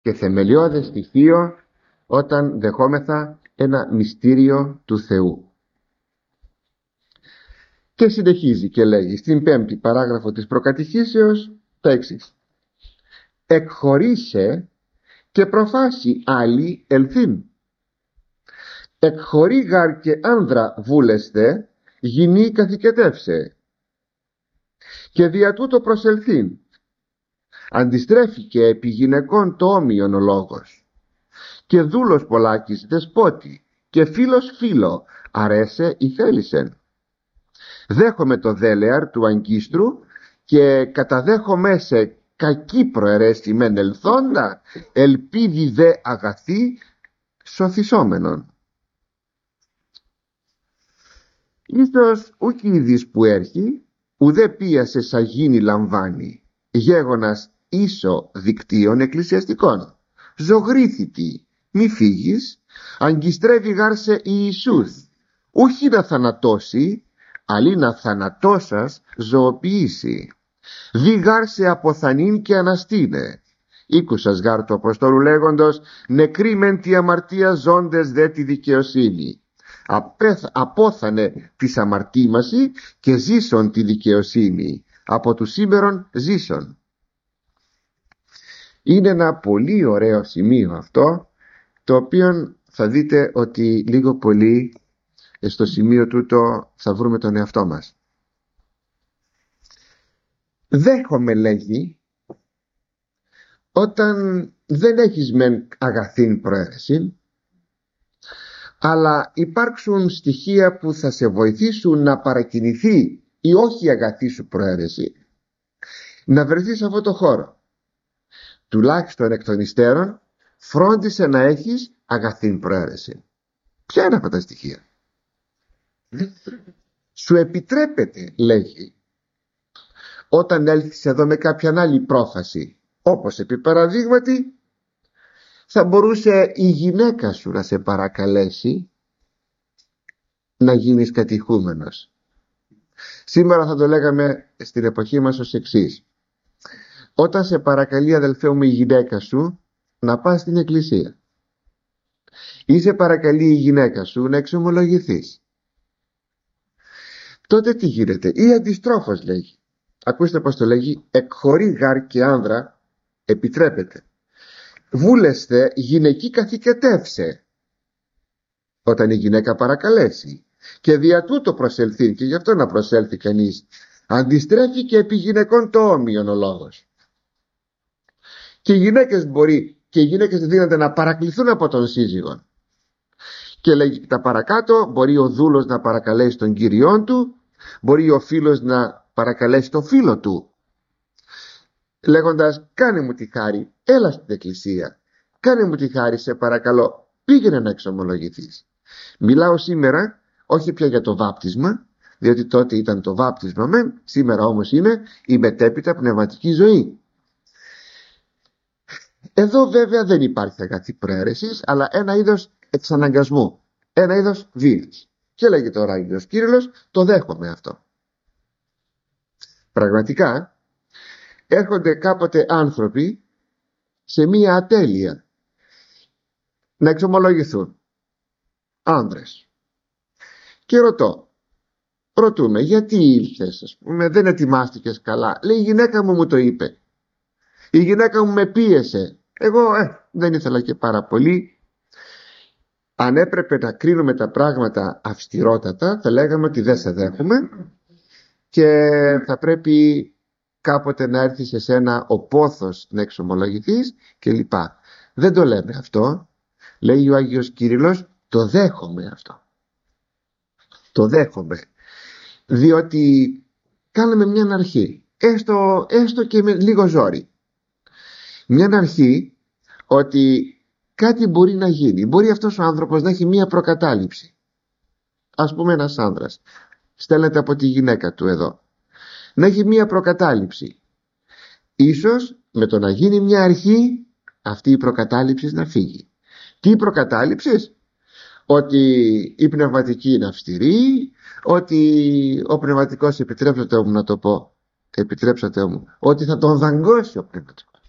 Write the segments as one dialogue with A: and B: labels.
A: και θεμελιώδες στοιχείο όταν δεχόμεθα ένα μυστήριο του Θεού. Και συνεχίζει και λέγει στην 5η παράγραφο της προκατηχήσεως τα εξής: εκχωρήσε και προφάσει άλλοι ελθύν. Εκχωρεί γαρ και άνδρα βούλεσθε, γυνή καθηκετεύσε. Και δια τούτο προσελθύν. Αντιστρέφει και επί γυναικών το όμοιον ο λόγος. Και δούλος πολλάκης δεσπότη, και φίλος φίλο, αρέσε ή θέλησεν. Δέχομαι το δέλεαρ του αγκίστρου, και καταδέχομαι σε κακή προαιρέστη μεν ελθόντα, ελπίδι δε αγαθή σωθησόμενον. Ίσως ουκ είδης που έρχει, ουδέ πίασε σαγίνη λαμβάνει, γέγονας ίσο δικτύων εκκλησιαστικών. Ζωγρίθητη, μη φύγεις, αγκιστρεύει γάρσε Ιησούθ, ούχι να θανατώσει, αλλή να θανατώσας ζωοποιήσει. Δι γάρσε αποθανήν και αναστήνε. Ήκουσας γάρ του Αποστόλου λέγοντος, νεκροί μεν τη αμαρτία, ζώντες δε τη δικαιοσύνη. Απόθανε της αμαρτήμαση και ζήσον τη δικαιοσύνη. Από του σήμερον ζήσον. Είναι ένα πολύ ωραίο σημείο αυτό, το οποίο θα δείτε ότι λίγο πολύ στο σημείο τούτο θα βρούμε τον εαυτό μας. Δέχομαι, λέγει, όταν δεν έχεις μεν αγαθήν προαίρεση, αλλά υπάρξουν στοιχεία που θα σε βοηθήσουν να παρακινηθεί η όχι αγαθή σου προαίρεση, να βρεθείς σε αυτό το χώρο. Τουλάχιστον εκ των υστέρων φρόντισε να έχεις αγαθήν προαίρεση. Ποια είναι αυτά τα στοιχεία? Σου επιτρέπεται, λέγει, όταν έλθεις εδώ με κάποια άλλη πρόφαση, όπως επί παραδείγματι θα μπορούσε η γυναίκα σου να σε παρακαλέσει να γίνεις κατηχούμενος. Σήμερα θα το λέγαμε στην εποχή μας ως εξής: όταν σε παρακαλεί, αδελφέ μου, η γυναίκα σου να πας στην εκκλησία, ή σε παρακαλεί η γυναίκα σου να εξομολογηθείς, τότε τι γίνεται? Ή αντιστρόφως, λέγει, ακούστε πως το λέγει, εκχωρεί γάρ και άνδρα επιτρέπεται, βούλεσθε γυναική καθηκετεύσε, όταν η γυναίκα παρακαλέσει, και δια τούτο προσελθεί, και γι' αυτό να προσέλθει κανείς. Αντιστρέφει και επί γυναικών το όμοιον ο λόγος. Και οι γυναίκες δίνονται να παρακληθούν από τον σύζυγο. Και λέγει τα παρακάτω, μπορεί ο δούλος να παρακαλέσει τον κύριόν του, μπορεί ο φίλος να παρακαλέσει τον φίλο του, λέγοντας, κάνε μου τη χάρη, έλα στην εκκλησία, κάνε μου τη χάρη, σε παρακαλώ, πήγαινε να εξομολογηθείς. Μιλάω σήμερα όχι πια για το βάπτισμα, διότι τότε ήταν το βάπτισμα μεν, σήμερα όμως είναι η μετέπειτα πνευματική ζωή. Εδώ βέβαια δεν υπάρχει αγαθή προαίρεσης, αλλά ένα είδος εξαναγκασμού, ένα είδος βίας. Και λέγει τώρα ο Άγιος Κύριλλος, το δέχομαι αυτό. Πραγματικά έρχονται κάποτε άνθρωποι σε μία ατέλεια να εξομολογηθούν, άνδρες, και ρωτούμε, γιατί ήλθες, ας πούμε, δεν ετοιμάστηκες καλά? Λέει, η γυναίκα μου το είπε, η γυναίκα μου με πίεσε, εγώ δεν ήθελα και πάρα πολύ. Αν έπρεπε να κρίνουμε τα πράγματα αυστηρότατα, θα λέγαμε ότι δεν σε δέχομαι και θα πρέπει κάποτε να έρθει σε σένα ο πόθος να εξομολογηθείς κλπ. Δεν το λέμε αυτό. Λέει ο Άγιος Κύριλλος, το δέχομαι αυτό. Το δέχομαι. Διότι κάναμε μια αρχή, έστω και με λίγο ζόρι. Μια αρχή ότι κάτι μπορεί να γίνει. Μπορεί αυτός ο άνθρωπος να έχει μια προκατάληψη. Ας πούμε ένας άνδρας στέλνεται από τη γυναίκα του εδώ, να έχει μια προκατάληψη. Ίσως με το να γίνει μια αρχή, αυτή η προκατάληψη να φύγει. Τι προκατάληψης? Ότι η πνευματική είναι αυστηρή, ότι ο πνευματικός, επιτρέψατε μου να το πω, ότι θα τον δαγκώσει ο πνευματικός.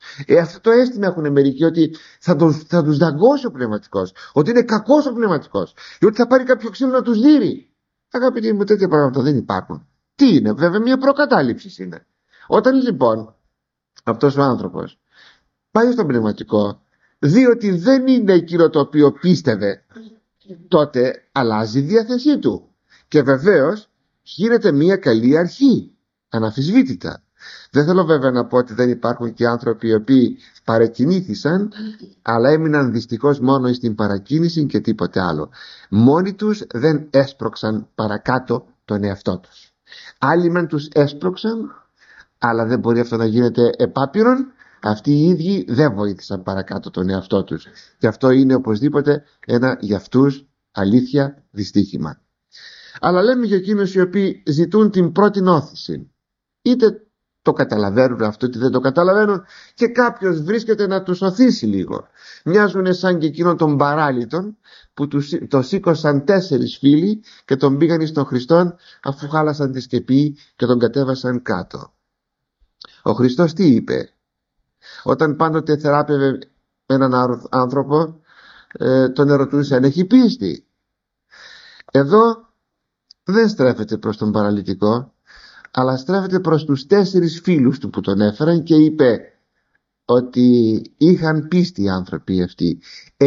A: Αυτό το αίσθημα έχουν μερικοί, ότι θα τους δαγκώσει ο πνευματικός, ότι είναι κακός ο πνευματικός, ή ότι θα πάρει κάποιο ξύλο να τους δείρει. Αγαπητοί μου, τέτοια πράγματα δεν υπάρχουν. Τι είναι? Βέβαια μια προκατάληψη είναι. Όταν λοιπόν αυτός ο άνθρωπος πάει στον πνευματικό, δει ότι δεν είναι εκείνο το οποίο πίστευε, τότε αλλάζει η διάθεσή του και βεβαίως γίνεται μια καλή αρχή, αναμφισβήτητα. Δεν θέλω βέβαια να πω ότι δεν υπάρχουν και άνθρωποι οι οποίοι παρακινήθησαν, αλλά έμειναν δυστυχώς μόνο στην παρακίνηση και τίποτε άλλο. Μόνοι τους δεν έσπρωξαν παρακάτω τον εαυτό τους. Άλλοι μεν τους έσπρωξαν, αλλά δεν μπορεί αυτό να γίνεται επάπειρον. Αυτοί οι ίδιοι δεν βοήθησαν παρακάτω τον εαυτό τους, και αυτό είναι οπωσδήποτε ένα για αυτούς αλήθεια δυστύχημα. Αλλά λέμε για εκείνους οι οποίοι ζητούν την πρώτη όθηση, είτε το καταλαβαίνουν αυτό είτε δεν το καταλαβαίνουν, και κάποιος βρίσκεται να τους οθήσει λίγο. Μοιάζουν σαν και εκείνον τον παράλυτον που το σήκωσαν 4 φίλοι και τον πήγαν στον Χριστόν, αφού χάλασαν τη σκεπή και τον κατέβασαν κάτω. Ο Χριστός τι είπε? Όταν πάντοτε θεράπευε έναν άνθρωπο, τον ερωτούσε αν έχει πίστη. Εδώ δεν στρέφεται προς τον παραλυτικό, αλλά στρέφεται προς τους 4 φίλους του που τον έφεραν και είπε ότι είχαν πίστη οι άνθρωποι αυτοί.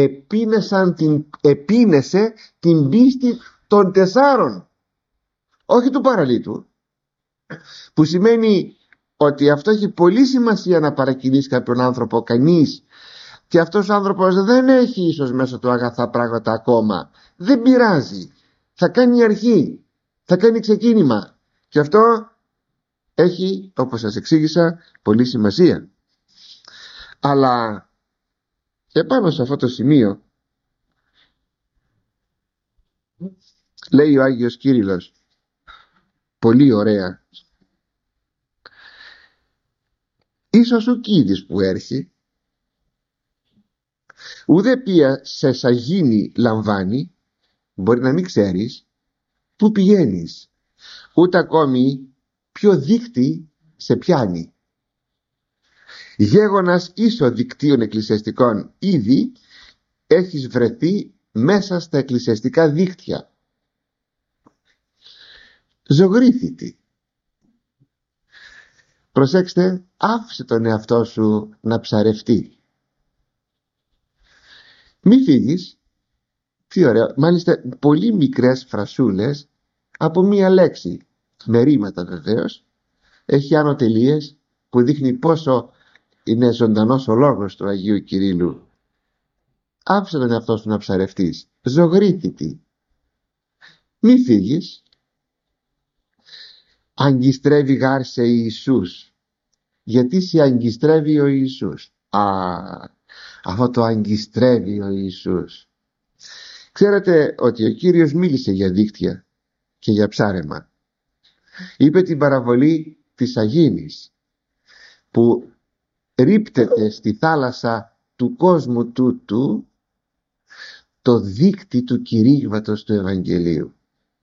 A: Επίνεσε την πίστη των 4, όχι του παραλύτου, που σημαίνει ότι αυτό έχει πολύ σημασία να παρακινήσει κάποιον άνθρωπο κανείς, και αυτός ο άνθρωπος δεν έχει ίσως μέσα του αγαθά πράγματα ακόμα. Δεν πειράζει, θα κάνει αρχή, θα κάνει ξεκίνημα, και αυτό έχει, όπως σας εξήγησα, πολύ σημασία. Αλλά επάνω σε αυτό το σημείο λέει ο Άγιος Κύριλλος πολύ ωραία: ίσως ο κήδης που έρχει ουδέ ποια σε σαγίνη λαμβάνει, μπορεί να μην ξέρεις που πηγαίνεις, ούτε ακόμη ποιο δίκτυ σε πιάνει. Γέγονας ίσο δικτύων εκκλησιαστικών ήδη έχεις βρεθεί μέσα στα εκκλησιαστικά δίκτυα. Ζωγρίθητη. Προσέξτε, άφησε τον εαυτό σου να ψαρευτεί. Μη φύγεις. Τι ωραίο, μάλιστα πολύ μικρές φρασούλες από μία λέξη, με ρήματα βεβαίως, έχει άνω τελείες, που δείχνει πόσο είναι ζωντανός ο λόγος του Αγίου Κυρίλλου. Άφησε τον εαυτό σου να ψαρευτείς. Ζωγρίθητη. Μη φύγεις. Αγκιστρεύει γάρ σε Ιησούς. Γιατί σε αγκιστρεύει ο Ιησούς? Αυτό το αγκιστρεύει ο Ιησούς. Ξέρετε ότι ο Κύριος μίλησε για δίκτυα και για ψάρεμα. Είπε την παραβολή της Αγίνης, που ρίπτεται στη θάλασσα του κόσμου τούτου το δίκτυ του κηρύγματος του Ευαγγελίου.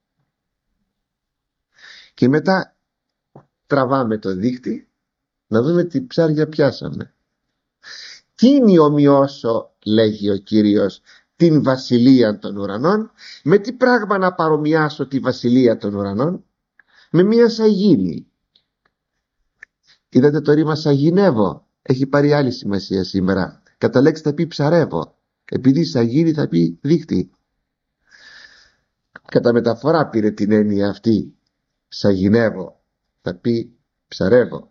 A: Και μετά τραβάμε το δίκτυ να δούμε τι ψάρια πιάσαμε. Τι ομοιώσω, λέγει ο Κύριος, την βασιλεία των ουρανών? Με τι πράγμα να παρομοιάσω τη βασιλεία των ουρανών? Με μία σαγίνη. Είδατε το ρήμα σαγηνεύω? Έχει πάρει άλλη σημασία σήμερα. Κατά λέξη θα πει ψαρεύω, επειδή σαγίνη θα πει δίκτυ. Κατά μεταφορά πήρε την έννοια αυτή. Σαγηνεύω θα πει ψαρεύω.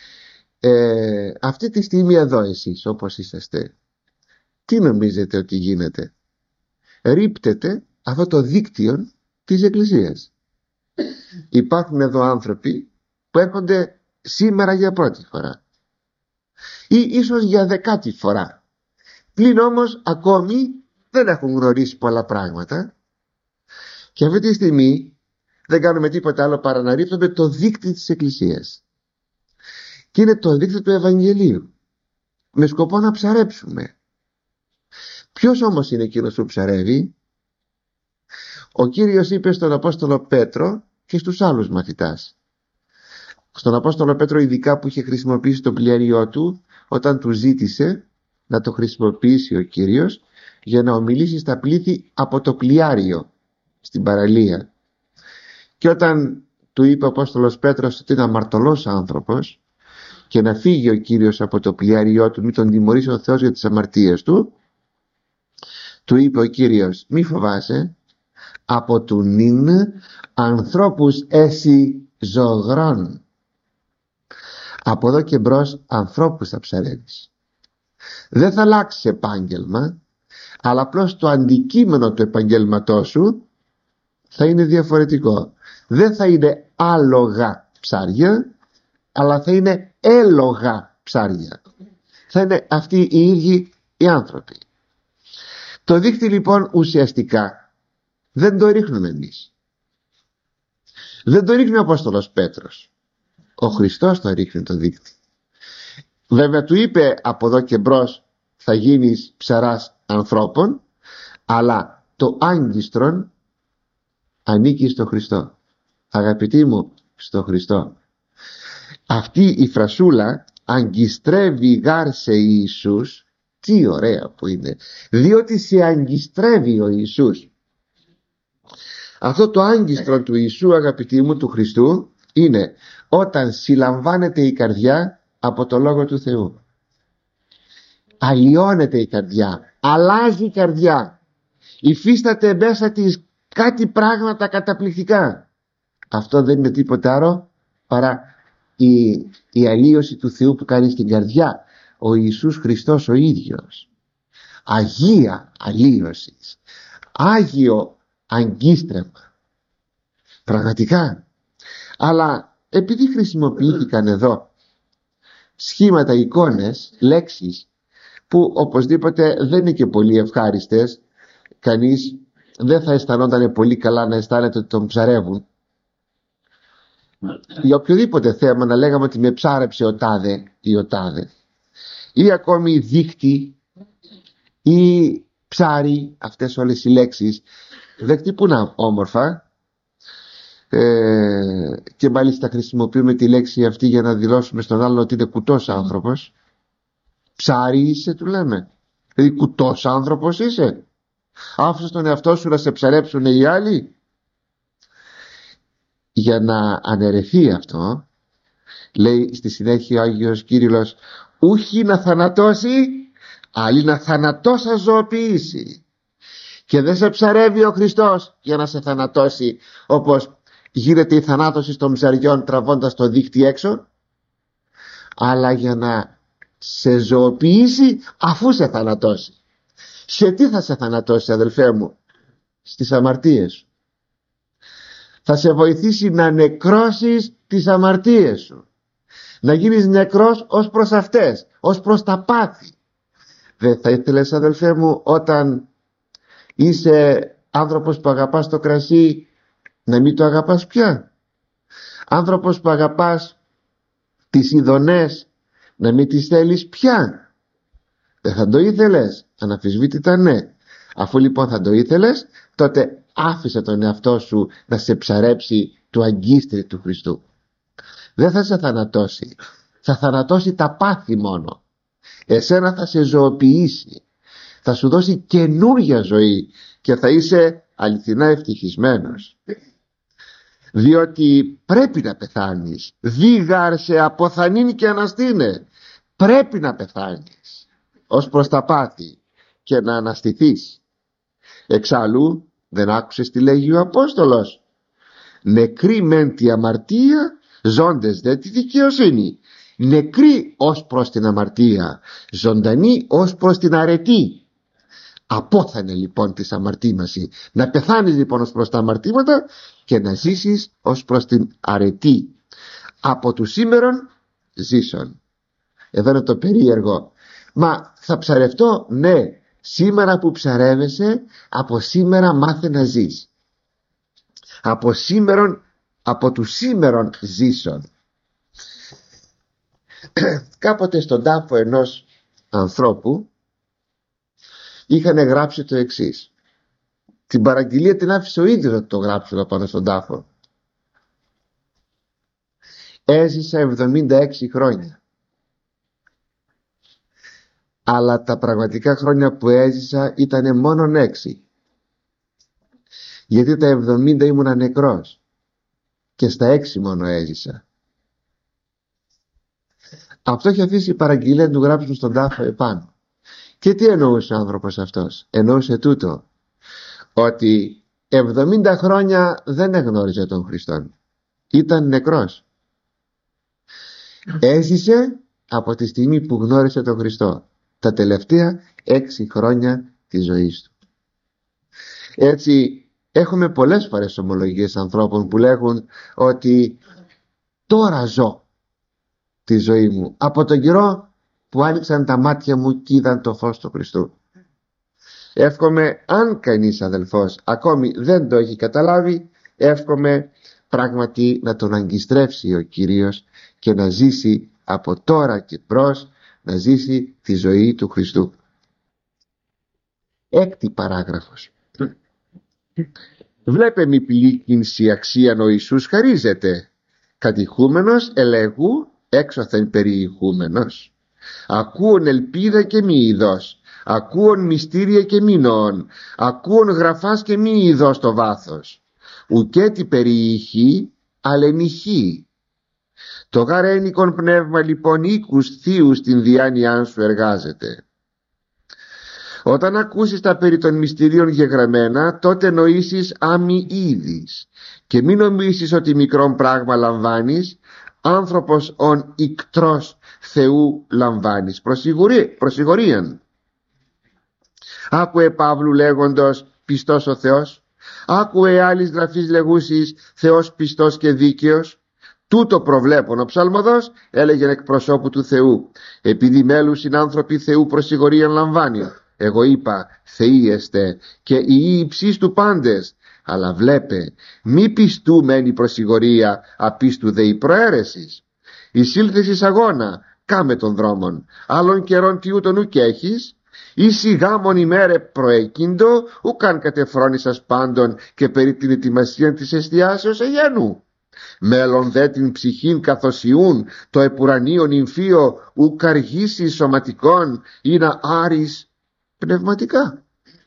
A: Αυτή τη στιγμή εδώ εσείς όπως είσαστε, τι νομίζετε ότι γίνεται? Ρίπτεται αυτό το δίκτυο της Εκκλησίας. Υπάρχουν εδώ άνθρωποι που έρχονται σήμερα για πρώτη φορά ή ίσως για 10η φορά, πλην όμως ακόμη δεν έχουν γνωρίσει πολλά πράγματα, και αυτή τη στιγμή δεν κάνουμε τίποτα άλλο παρά να ρίπτουμε το δίκτυο της Εκκλησίας, και είναι το δίκτυο του Ευαγγελίου, με σκοπό να ψαρέψουμε. Ποιος όμως είναι εκείνος που ψαρεύει? Ο Κύριος είπε στον Απόστολο Πέτρο και στους άλλους μαθητάς. Στον Απόστολο Πέτρο ειδικά, που είχε χρησιμοποιήσει το πλοιάριό του, όταν του ζήτησε να το χρησιμοποιήσει ο Κύριος για να ομιλήσει στα πλήθη από το πλοιάριο στην παραλία. Και όταν του είπε ο Απόστολος Πέτρος ότι είναι αμαρτωλός άνθρωπος και να φύγει ο Κύριος από το πλοιάριό του, μην τον τιμωρήσει ο Θεός για τις αμαρτίες του, του είπε ο Κύριος, μη φοβάσαι, από του νυν ανθρώπους εσύ ζωγρών. Από εδώ και μπρος ανθρώπους θα ψαρεύεις. Δεν θα αλλάξεις επάγγελμα, αλλά απλώς το αντικείμενο του επαγγέλματός σου θα είναι διαφορετικό. Δεν θα είναι άλογα ψάρια, αλλά θα είναι έλογα ψάρια. Θα είναι αυτοί οι ίδιοι οι άνθρωποι. Το δίχτυ λοιπόν ουσιαστικά δεν το ρίχνουμε εμείς. Δεν το ρίχνει ο Απόστολος Πέτρος. Ο Χριστός το ρίχνει το δίχτυ. Βέβαια του είπε από εδώ και μπρος θα γίνεις ψαράς ανθρώπων, αλλά το άγκιστρον ανήκει στο Χριστό. Αγαπητοί μου, στο Χριστό. Αυτή η φρασούλα αγκιστρεύει γάρ σε Ιησούς, τι ωραία που είναι, διότι σε αγκιστρεύει ο Ιησούς. Αυτό το άγκιστρο του Ιησού, αγαπητοί μου, του Χριστού, είναι όταν συλλαμβάνεται η καρδιά από το Λόγο του Θεού. Αλλοιώνεται η καρδιά, αλλάζει η καρδιά, υφίσταται μέσα της κάτι πράγματα καταπληκτικά. Αυτό δεν είναι τίποτα άλλο παρά η αλλοίωση του Θεού που κάνει στην καρδιά ο Ιησούς Χριστός ο ίδιος. Αγία αλλοίωση, άγιο αγκίστρεμα, πραγματικά. Αλλά επειδή χρησιμοποιήθηκαν εδώ σχήματα, εικόνες, λέξεις που οπωσδήποτε δεν είναι και πολύ ευχάριστες, κανείς δεν θα αισθανόταν πολύ καλά να αισθάνεται ότι τον ψαρεύουν. Για οποιοδήποτε θέμα να λέγαμε ότι με ψάρεψε ο τάδε ή ο τάδε, ή ακόμη δίχτυ ή ψάρι, αυτές όλες οι λέξεις δεν χτυπούν όμορφα, και μάλιστα χρησιμοποιούμε τη λέξη αυτή για να δηλώσουμε στον άλλον ότι είναι κουτός άνθρωπος. Ψάρι είσαι, του λέμε, δηλαδή κουτός άνθρωπος είσαι, άφησες τον εαυτό σου να σε ψαρέψουν οι άλλοι. Για να αναιρεθεί αυτό, λέει στη συνέχεια ο Άγιος Κύριλλος, ούχι να θανατώσει, αλλή να θανατώσα ζωοποιήσει. Και δεν σε ψαρεύει ο Χριστός για να σε θανατώσει, όπως γίνεται η θανάτωση των ψαριών τραβώντας το δίχτυ έξω, αλλά για να σε ζωοποιήσει αφού σε θανατώσει. Σε τι θα σε θανατώσει, αδελφέ μου? Στις αμαρτίες σου. Θα σε βοηθήσει να νεκρώσεις τις αμαρτίες σου, να γίνεις νεκρός ως προς αυτές, ως προς τα πάθη. Δεν θα ήθελες, αδελφέ μου, όταν είσαι άνθρωπος που αγαπάς το κρασί, να μην το αγαπάς πια? Άνθρωπος που αγαπάς τις ειδονές, να μην τις θέλεις πια? Δεν θα το ήθελες? Αναμφισβήτητα ναι. Αφού λοιπόν θα το ήθελες, τότε άφησε τον εαυτό σου να σε ψαρέψει το αγκίστρι του Χριστού. Δεν θα σε θανατώσει, θα θανατώσει τα πάθη μόνο. Εσένα θα σε ζωοποιήσει, θα σου δώσει καινούρια ζωή και θα είσαι αληθινά ευτυχισμένος. Διότι πρέπει να πεθάνεις, δίγαρ σε αποθανήν και αναστήνε. Πρέπει να πεθάνεις ως προς τα πάθη και να αναστηθείς. Εξάλλου δεν άκουσες τι λέγει ο Απόστολος? Νεκροί μεν τη αμαρτία, ζώντες δε τη δικαιοσύνη. Νεκροί ως προς την αμαρτία, ζωντανοί ως προς την αρετή. Απόθανε λοιπόν της αμαρτήμαση. Να πεθάνεις λοιπόν ως προς τα αμαρτήματα και να ζήσεις ως προς την αρετή. Από του σήμερον ζήσον. Εδώ είναι το περίεργο. Μα θα ψαρευτώ? Ναι. Σήμερα που ψαρεύεσαι, από σήμερα μάθε να ζεις. Από του σήμερον ζήσον. Κάποτε στον τάφο ενός ανθρώπου είχαν γράψει το εξής. Την παραγγελία την άφησε ο ίδιος να το γράψει εδώ πάνω στον τάφο. Έζησα 76 χρόνια. αλλά τα πραγματικά χρόνια που έζησα ήταν μόνον 6, γιατί τα 70 ήμουνα νεκρός και στα 6 μόνο έζησα. Αυτό έχει αφήσει η παραγγελία του γράψουν στον τάφο επάνω. Και τι εννοούσε ο άνθρωπος αυτός? Εννοούσε τούτο, ότι 70 χρόνια δεν εγνώριζε τον Χριστόν, ήταν νεκρός. Έζησε από τη στιγμή που γνώρισε τον Χριστό, τα τελευταία 6 χρόνια της ζωής του. Έτσι έχουμε πολλές φορές ομολογίες ανθρώπων που λέγουν ότι τώρα ζω τη ζωή μου από τον καιρό που άνοιξαν τα μάτια μου και είδαν το φως του Χριστού. Εύχομαι, αν κανείς αδελφός ακόμη δεν το έχει καταλάβει, εύχομαι πράγματι να τον αγκιστρέψει ο Κύριος και να ζήσει από τώρα και μπρος, να ζήσει τη ζωή του Χριστού. 6η παράγραφος. Βλέπε μη πλήκυνση αξίαν ο Ιησούς χαρίζεται, κατηχούμενος ελεγού έξωθεν περιηχούμενος. Ακούων ελπίδα και μη ειδός, ακούων μυστήρια και μη νοών, ακούων γραφάς και μη ειδός το βάθος. Ουκέτι περιηχεί αλενηχεί. Το γαρένικον πνεύμα λοιπόν οίκους θείους την διάνοιά σου εργάζεται. Όταν ακούσεις τα περί των μυστηρίων γεγραμμένα, τότε νοήσεις άμοι είδης και μην νομίσεις ότι μικρόν πράγμα λαμβάνεις, άνθρωπος ον ικτρός Θεού λαμβάνεις προσιγορίαν. Άκουε Παύλου λέγοντος πιστός ο Θεός, άκουε άλλης γραφής λεγούσης Θεός πιστός και δίκαιος. Τούτο προβλέπων ο ψαλμοδός έλεγε εκπροσώπου του Θεού, επειδή μέλους συνάνθρωποι Θεού προσιγορίαν λαμβάνει. Εγώ είπα Θεοί εστε και οι υψείς του πάντες, αλλά βλέπε μη πιστού μένει προσιγορία, απίστου δε η προαίρεσης. Εισήλθες εις αγώνα, κάμε των δρόμων, άλλων καιρών τι ούτων ουκ έχεις, εις γάμον ημέρε προεκείντο, ουκάν κατεφρόνησας πάντων και περί την ετοιμασία της εστιάσεως εγένου. Μέλλον δε την ψυχήν καθοσιούν το επουρανίον υμφίο ουκ αργήσει σωματικών ή να άρεις πνευματικά.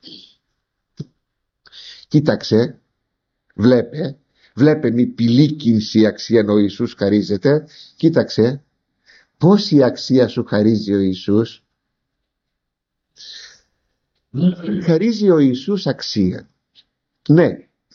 A: Κοίταξε, βλέπε μη πηλίκυνση αξία ο Ιησούς χαρίζεται. Κοίταξε πόση αξία σου χαρίζει ο Ιησούς. Χαρίζει ο Ιησούς αξία. Ναι.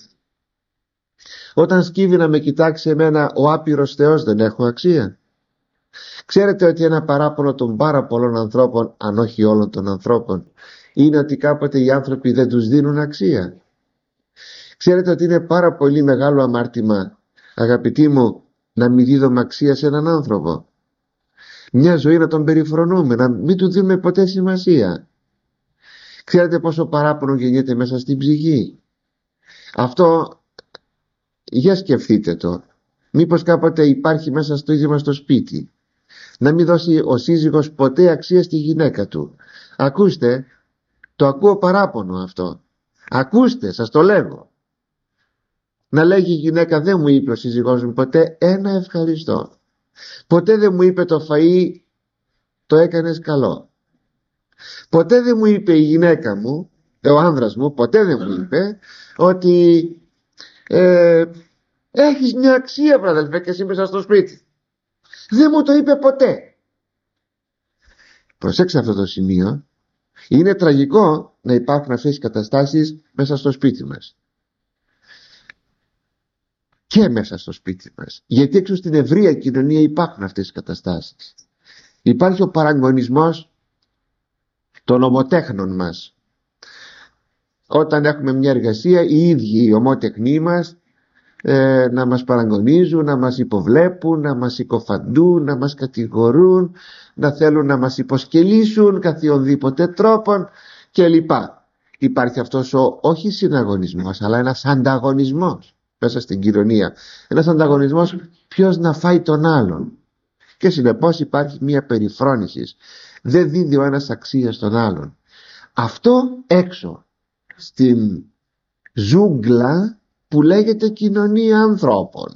A: Όταν σκύβει να με κοιτάξει εμένα ο άπειρος Θεός, δεν έχω αξία? Ξέρετε ότι ένα παράπονο των πάρα πολλών ανθρώπων, αν όχι όλων των ανθρώπων, είναι ότι κάποτε οι άνθρωποι δεν τους δίνουν αξία. Ξέρετε ότι είναι πάρα πολύ μεγάλο αμάρτημα, αγαπητοί μου, να μην δίδουμε αξία σε έναν άνθρωπο. Μια ζωή να τον περιφρονούμε, να μην του δίνουμε ποτέ σημασία. Ξέρετε πόσο παράπονο γεννιέται μέσα στην ψυχή? Αυτό, για σκεφτείτε το. Μήπως κάποτε υπάρχει μέσα στο ίδιο μας το σπίτι, να μην δώσει ο σύζυγος ποτέ αξία στη γυναίκα του. Ακούστε, το ακούω παράπονο αυτό. Ακούστε, σας το λέγω. Να λέγει η γυναίκα, δεν μου είπε ο σύζυγός μου ποτέ ένα ευχαριστώ. Ποτέ δεν μου είπε το φαΐ το έκανες καλό. Ποτέ δεν μου είπε η γυναίκα μου, ο άνδρας μου, ποτέ δεν μου είπε ότι έχεις μια αξία βραδελφέ και εσύ μέσα στο σπίτι. Δεν μου το είπε ποτέ. Προσέξτε αυτό το σημείο. Είναι τραγικό να υπάρχουν αυτές οι καταστάσεις μέσα στο σπίτι μας. Και μέσα στο σπίτι μας. Γιατί έξω στην ευρεία κοινωνία υπάρχουν αυτές οι καταστάσεις. Υπάρχει ο παραγωνισμός των ομοτέχνων μας. Όταν έχουμε μια εργασία, οι ίδιοι οι ομότεχνοί μας να μας παραγωνίζουν, να μας υποβλέπουν, να μας συκοφαντούν, να μας κατηγορούν, να θέλουν να μας υποσκελίσουν καθιονδήποτε τρόπον κλπ. Υπάρχει αυτός όχι συναγωνισμός, αλλά ένας ανταγωνισμός μέσα στην κοινωνία. Ένας ανταγωνισμός ποιος να φάει τον άλλον. Και συνεπώς υπάρχει μια περιφρόνηση. Δεν δίνει ο ένας αξία στον άλλον. Αυτό έξω στην ζούγκλα που λέγεται κοινωνία ανθρώπων.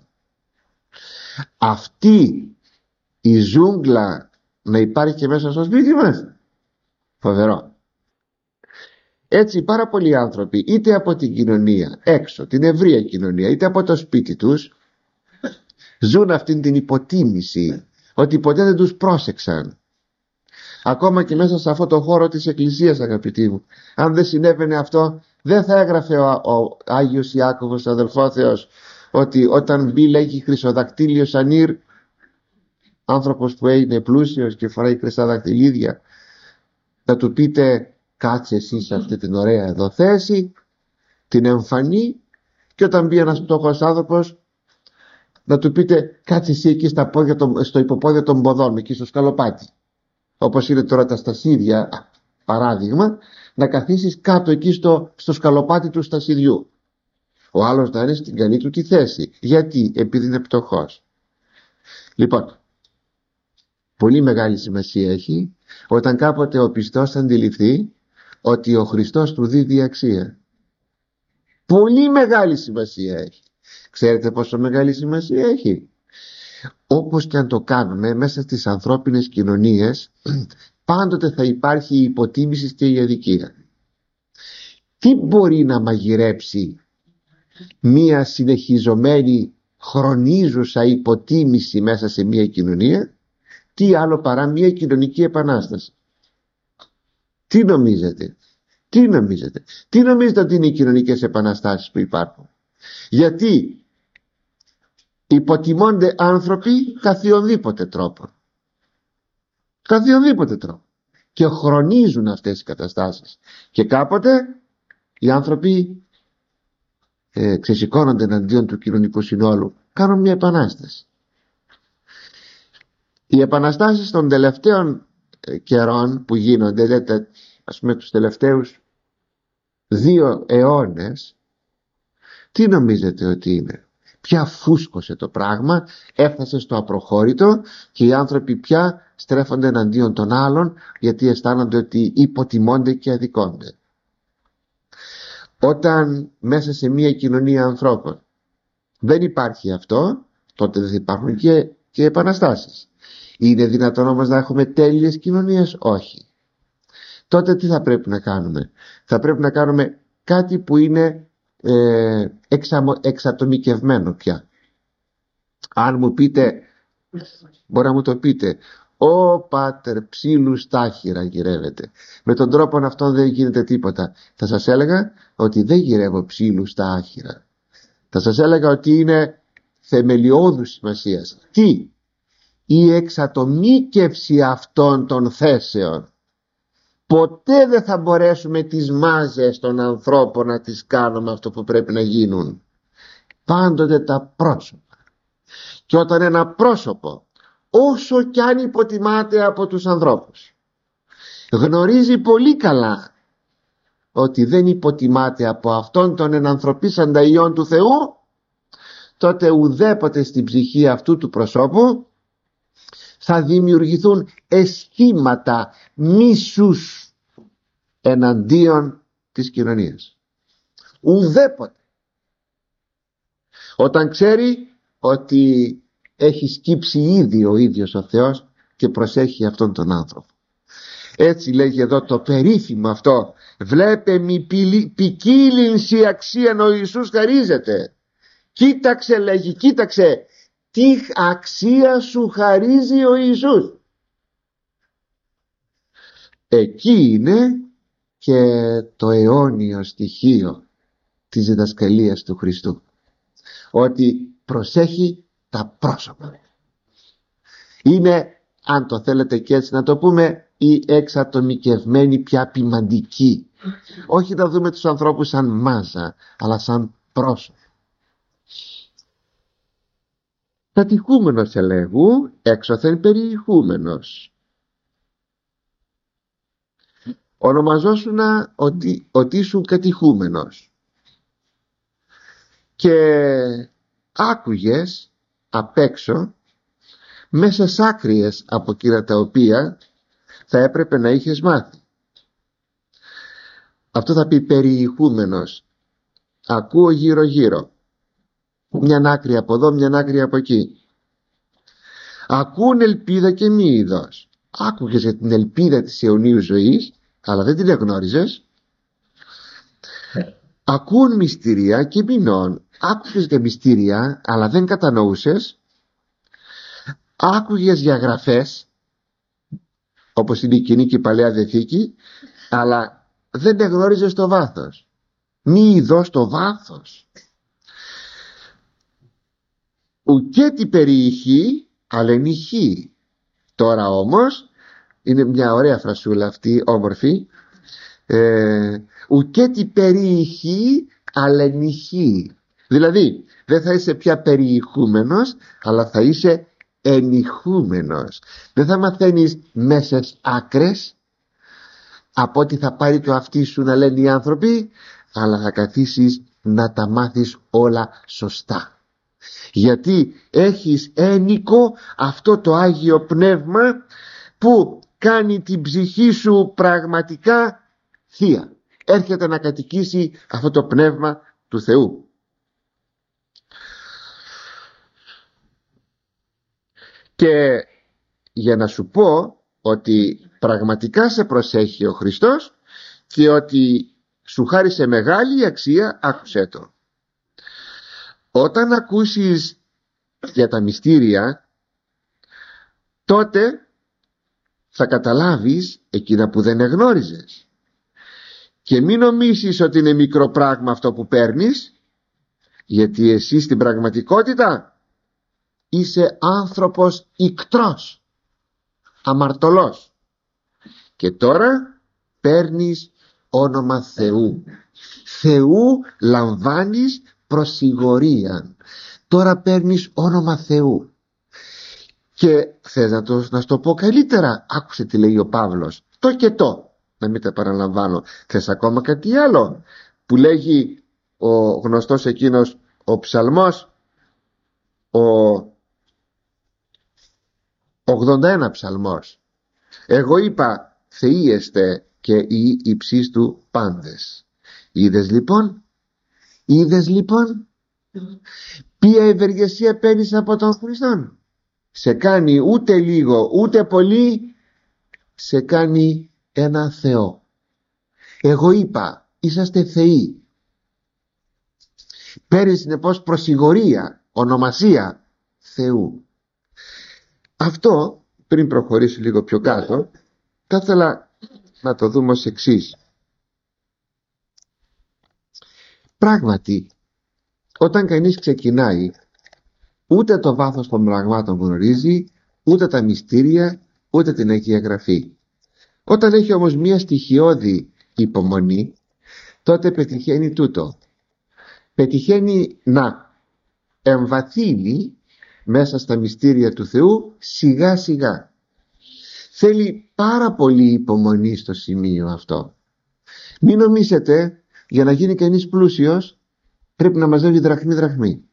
A: Αυτή η ζούγκλα να υπάρχει και μέσα στο σπίτι μας. Φοβερό. Έτσι πάρα πολλοί άνθρωποι, είτε από την κοινωνία έξω, την ευρεία κοινωνία, είτε από το σπίτι τους, ζουν αυτήν την υποτίμηση ότι ποτέ δεν τους πρόσεξαν. Ακόμα και μέσα σε αυτό το χώρο της Εκκλησίας, αγαπητοί μου, αν δεν συνέβαινε αυτό, δεν θα έγραφε ο Άγιος Ιάκωβος, ο αδελφός Θεός, ότι όταν μπει, λέγει, χρυσοδακτήλιος ανήρ, άνθρωπος που είναι πλούσιος και φοράει χρυσά δακτυλίδια, θα του πείτε κάτσε εσύ σε αυτή την ωραία εδώ θέση, την εμφανή, και όταν μπει ένας πτωχός άνθρωπος να του πείτε κάτσε εσύ εκεί στο υποπόδιο των ποδών, εκεί στο σκαλοπάτι, όπως είναι τώρα τα στασίδια παράδειγμα, να καθίσεις κάτω εκεί στο σκαλοπάτι του στασιδιού, ο άλλος να είναι στην καλή του τη θέση. Γιατί? Επειδή είναι πτωχός. Λοιπόν, πολύ μεγάλη σημασία έχει όταν κάποτε ο πιστός θα αντιληφθεί ότι ο Χριστός του δίδει αξία. Πολύ μεγάλη σημασία έχει. Ξέρετε πόσο μεγάλη σημασία έχει? Όπως και αν το κάνουμε μέσα στις ανθρώπινες κοινωνίες, πάντοτε θα υπάρχει η υποτίμηση και η αδικία. Τι μπορεί να μαγειρέψει μία συνεχιζομένη χρονίζουσα υποτίμηση μέσα σε μία κοινωνία? Τι άλλο παρά μία κοινωνική επανάσταση? Τι νομίζετε? Τι νομίζετε ότι είναι οι κοινωνικές επαναστάσεις που υπάρχουν? Γιατί υποτιμώνται άνθρωποι καθιονδήποτε τρόπο. Και χρονίζουν αυτές οι καταστάσεις. Και κάποτε οι άνθρωποι ξεσηκώνονται εναντίον του κοινωνικού συνόλου. Κάνουν μια επανάσταση. Οι επαναστάσεις των τελευταίων καιρών που γίνονται, ας πούμε τους τελευταίους 2 αιώνες, τι νομίζετε ότι είναι? Πια φούσκωσε το πράγμα, έφτασε στο απροχώρητο και οι άνθρωποι πια στρέφονται εναντίον των άλλων, γιατί αισθάνονται ότι υποτιμώνται και αδικώνται. Όταν μέσα σε μια κοινωνία ανθρώπων δεν υπάρχει αυτό, τότε δεν υπάρχουν και επαναστάσεις. Είναι δυνατόν όμως να έχουμε τέλειες κοινωνίες? Όχι. Τότε τι θα πρέπει να κάνουμε? Θα πρέπει να κάνουμε κάτι που είναι εξατομικευμένο πια. Αν μου πείτε, μπορεί να μου το πείτε, «Ω πάτερ, ψήλου στάχυρα γυρεύετε». Με τον τρόπο αυτόν δεν γίνεται τίποτα. Θα σας έλεγα ότι δεν γυρεύω ψήλου στάχυρα. Θα σας έλεγα ότι είναι θεμελιώδους σημασίας. Τι? Η εξατομίκευση αυτών των θέσεων. Ποτέ δεν θα μπορέσουμε τις μάζες των ανθρώπων να τις κάνουμε αυτό που πρέπει να γίνουν. Πάντοτε τα πρόσωπα. Και όταν ένα πρόσωπο, όσο κι αν υποτιμάται από τους ανθρώπους, γνωρίζει πολύ καλά ότι δεν υποτιμάται από αυτόν τον ενανθρωπίσαντα Υιόν του Θεού, τότε ουδέποτε στην ψυχή αυτού του προσώπου θα δημιουργηθούν αισθήματα μίσους εναντίον της κοινωνίας. Ουδέποτε. Όταν ξέρει ότι έχει σκύψει ήδη ο ίδιος ο Θεός και προσέχει αυτόν τον άνθρωπο. Έτσι λέγει εδώ το περίφημο αυτό, «Βλέπε μη ποικίλην σοι αξίαν ο Ιησούς χαρίζεται». Κοίταξε, λέγει, κοίταξε τι αξία σου χαρίζει ο Ιησούς. Εκεί είναι και το αιώνιο στοιχείο της διδασκαλίας του Χριστού, ότι προσέχει τα πρόσωπα. Είναι, αν το θέλετε και έτσι να το πούμε, η εξατομικευμένη πια ποιμαντική. Όχι να δούμε τους ανθρώπους σαν μάζα, αλλά σαν πρόσωπα. Κατηχούμενος ελέγου, έξωθεν περιηχούμενος. Ονομαζόσουνα ότι ήσουν κατηχούμενος και άκουγες απ' έξω μέσα σάκριες από εκείνα τα οποία θα έπρεπε να είχες μάθει. Αυτό θα πει περιηχούμενος. Ακούω γύρω γύρω, μια άκρη από εδώ, μια άκρη από εκεί. Ακούν ελπίδα και μη είδος. Άκουγες για την ελπίδα της αιωνίου ζωής αλλά δεν την εγνώριζες. Ακούν μυστήρια και μηνών. Άκουσες για μυστήρια αλλά δεν κατανοούσες. Άκουγες για γραφές, όπως είναι η Κοινή και η Παλαιά Διαθήκη, αλλά δεν εγνώριζες το βάθος. Μη ειδώς το βάθος. Ουκέ τι περιηχεί, αλλά ενηχεί. Τώρα όμως, είναι μια ωραία φρασούλα αυτή, όμορφη. Ουκέ τι περιηχεί, αλλά ενηχεί. Δηλαδή, δεν θα είσαι πια περιηχούμενος, αλλά θα είσαι ενηχούμενος. Δεν θα μαθαίνεις μέσες άκρες από ό,τι θα πάρει το αυτί σου να λένε οι άνθρωποι, αλλά θα καθίσεις να τα μάθεις όλα σωστά. Γιατί έχεις ένικο αυτό το Άγιο Πνεύμα που κάνει την ψυχή σου πραγματικά θεία. Έρχεται να κατοικήσει αυτό το Πνεύμα του Θεού. Και για να σου πω ότι πραγματικά σε προσέχει ο Χριστός και ότι σου χάρισε μεγάλη αξία, άκουσέ το. Όταν ακούσεις για τα μυστήρια, τότε θα καταλάβεις εκείνα που δεν εγνώριζες. Και μην νομίσεις ότι είναι μικρό πράγμα αυτό που παίρνεις, γιατί εσύ στην πραγματικότητα είσαι άνθρωπος ικτρός, αμαρτωλός. Και τώρα παίρνεις όνομα Θεού. Θεού λαμβάνεις προσιγωρία. Τώρα παίρνεις όνομα Θεού. Και θες να σου το πω καλύτερα? Άκουσε τι λέει ο Παύλος. Το και το. Να μην τα παραλαμβάνω. Θες ακόμα κάτι άλλο που λέγει ο γνωστός εκείνος ο ψαλμός, ο 81 ψαλμός. Εγώ είπα Θεοί εστε και οι υψίστου πάντες. Είδες λοιπόν ποια ευεργεσία παίρνεις από τον Χριστόν? Σε κάνει ούτε λίγο ούτε πολύ, σε κάνει ένα Θεό. Εγώ είπα είσαστε Θεοί. Παίρνεις συνεπώς προσιγωρία, ονομασία Θεού. Αυτό, πριν προχωρήσω λίγο πιο κάτω, θα ήθελα να το δούμε ως εξής. Πράγματι, όταν κανείς ξεκινάει, ούτε το βάθος των πραγμάτων γνωρίζει, ούτε τα μυστήρια, ούτε την Αγία Γραφή. Όταν έχει όμως μία στοιχειώδη υπομονή, τότε πετυχαίνει τούτο. Πετυχαίνει να εμβαθύνει μέσα στα μυστήρια του Θεού σιγά σιγά. Θέλει πάρα πολύ υπομονή στο σημείο αυτό. Μην νομίζετε για να γίνει κανείς πλούσιος πρέπει να μαζεύει δραχμή.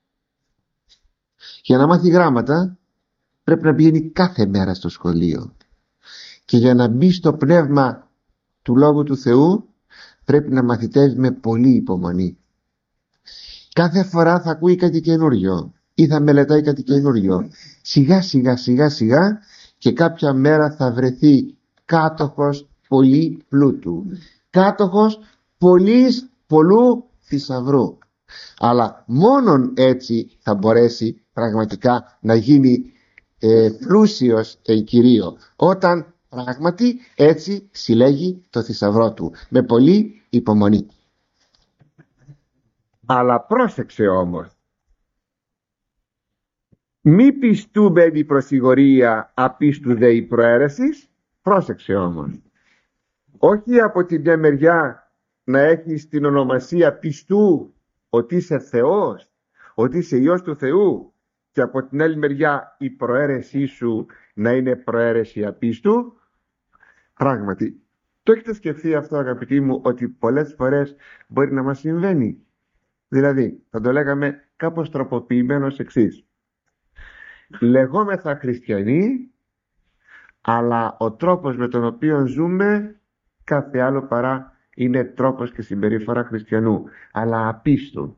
A: Για να μάθει γράμματα πρέπει να πηγαίνει κάθε μέρα στο σχολείο. Και για να μπει στο πνεύμα του Λόγου του Θεού πρέπει να μαθητεύει με πολύ υπομονή. Κάθε φορά θα ακούει κάτι καινούριο ή θα μελετάει κάτι καινούριο. Σιγά σιγά και κάποια μέρα θα βρεθεί κάτοχος πολύ πλούτου, κάτοχος πολλού θησαυρού. Αλλά μόνον έτσι θα μπορέσει πραγματικά να γίνει πλούσιος εν Κυρίω, όταν πράγματι έτσι συλλέγει το θησαυρό του με πολύ υπομονή. Αλλά πρόσεξε όμως, μη πιστού μπαίνει προσιγωρία, απίστου δε η προαίρεσης. Πρόσεξε όμως, όχι από τη μια μεριά να έχεις την ονομασία πιστού ότι είσαι Θεός, ότι είσαι Υιός του Θεού, και από την άλλη μεριά η προαίρεσή σου να είναι προαίρεση απίστου. Πράγματι, το έχετε σκεφτεί αυτό, αγαπητοί μου, ότι πολλές φορές μπορεί να μας συμβαίνει? Δηλαδή, θα το λέγαμε κάπως τροποποιημένος εξής. Λεγόμεθα χριστιανοί, αλλά ο τρόπος με τον οποίο ζούμε κάθε άλλο παρά είναι τρόπος και συμπεριφορά χριστιανού, αλλά απίστου.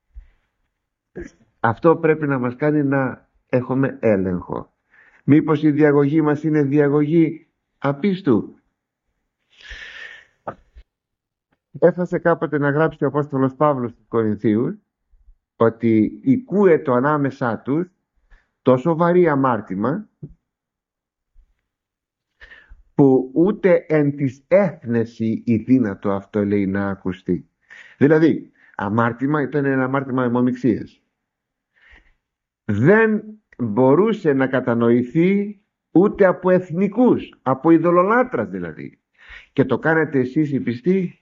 A: Αυτό πρέπει να μας κάνει να έχουμε έλεγχο. Μήπως η διαγωγή μας είναι διαγωγή απίστου? Έφτασε κάποτε να γράψει ο Απόστολος Παύλος στους Κορινθίους ότι οικούετο ανάμεσά τους τόσο βαρύ αμάρτημα που ούτε εν της έθνεση η δύνατο αυτό, λέει, να ακουστεί. Δηλαδή αμάρτημα ήταν ένα αμάρτημα αιμομιξίας. Δεν μπορούσε να κατανοηθεί ούτε από εθνικούς, από ειδωλολάτρας δηλαδή. Και το κάνετε εσείς οι πιστοί?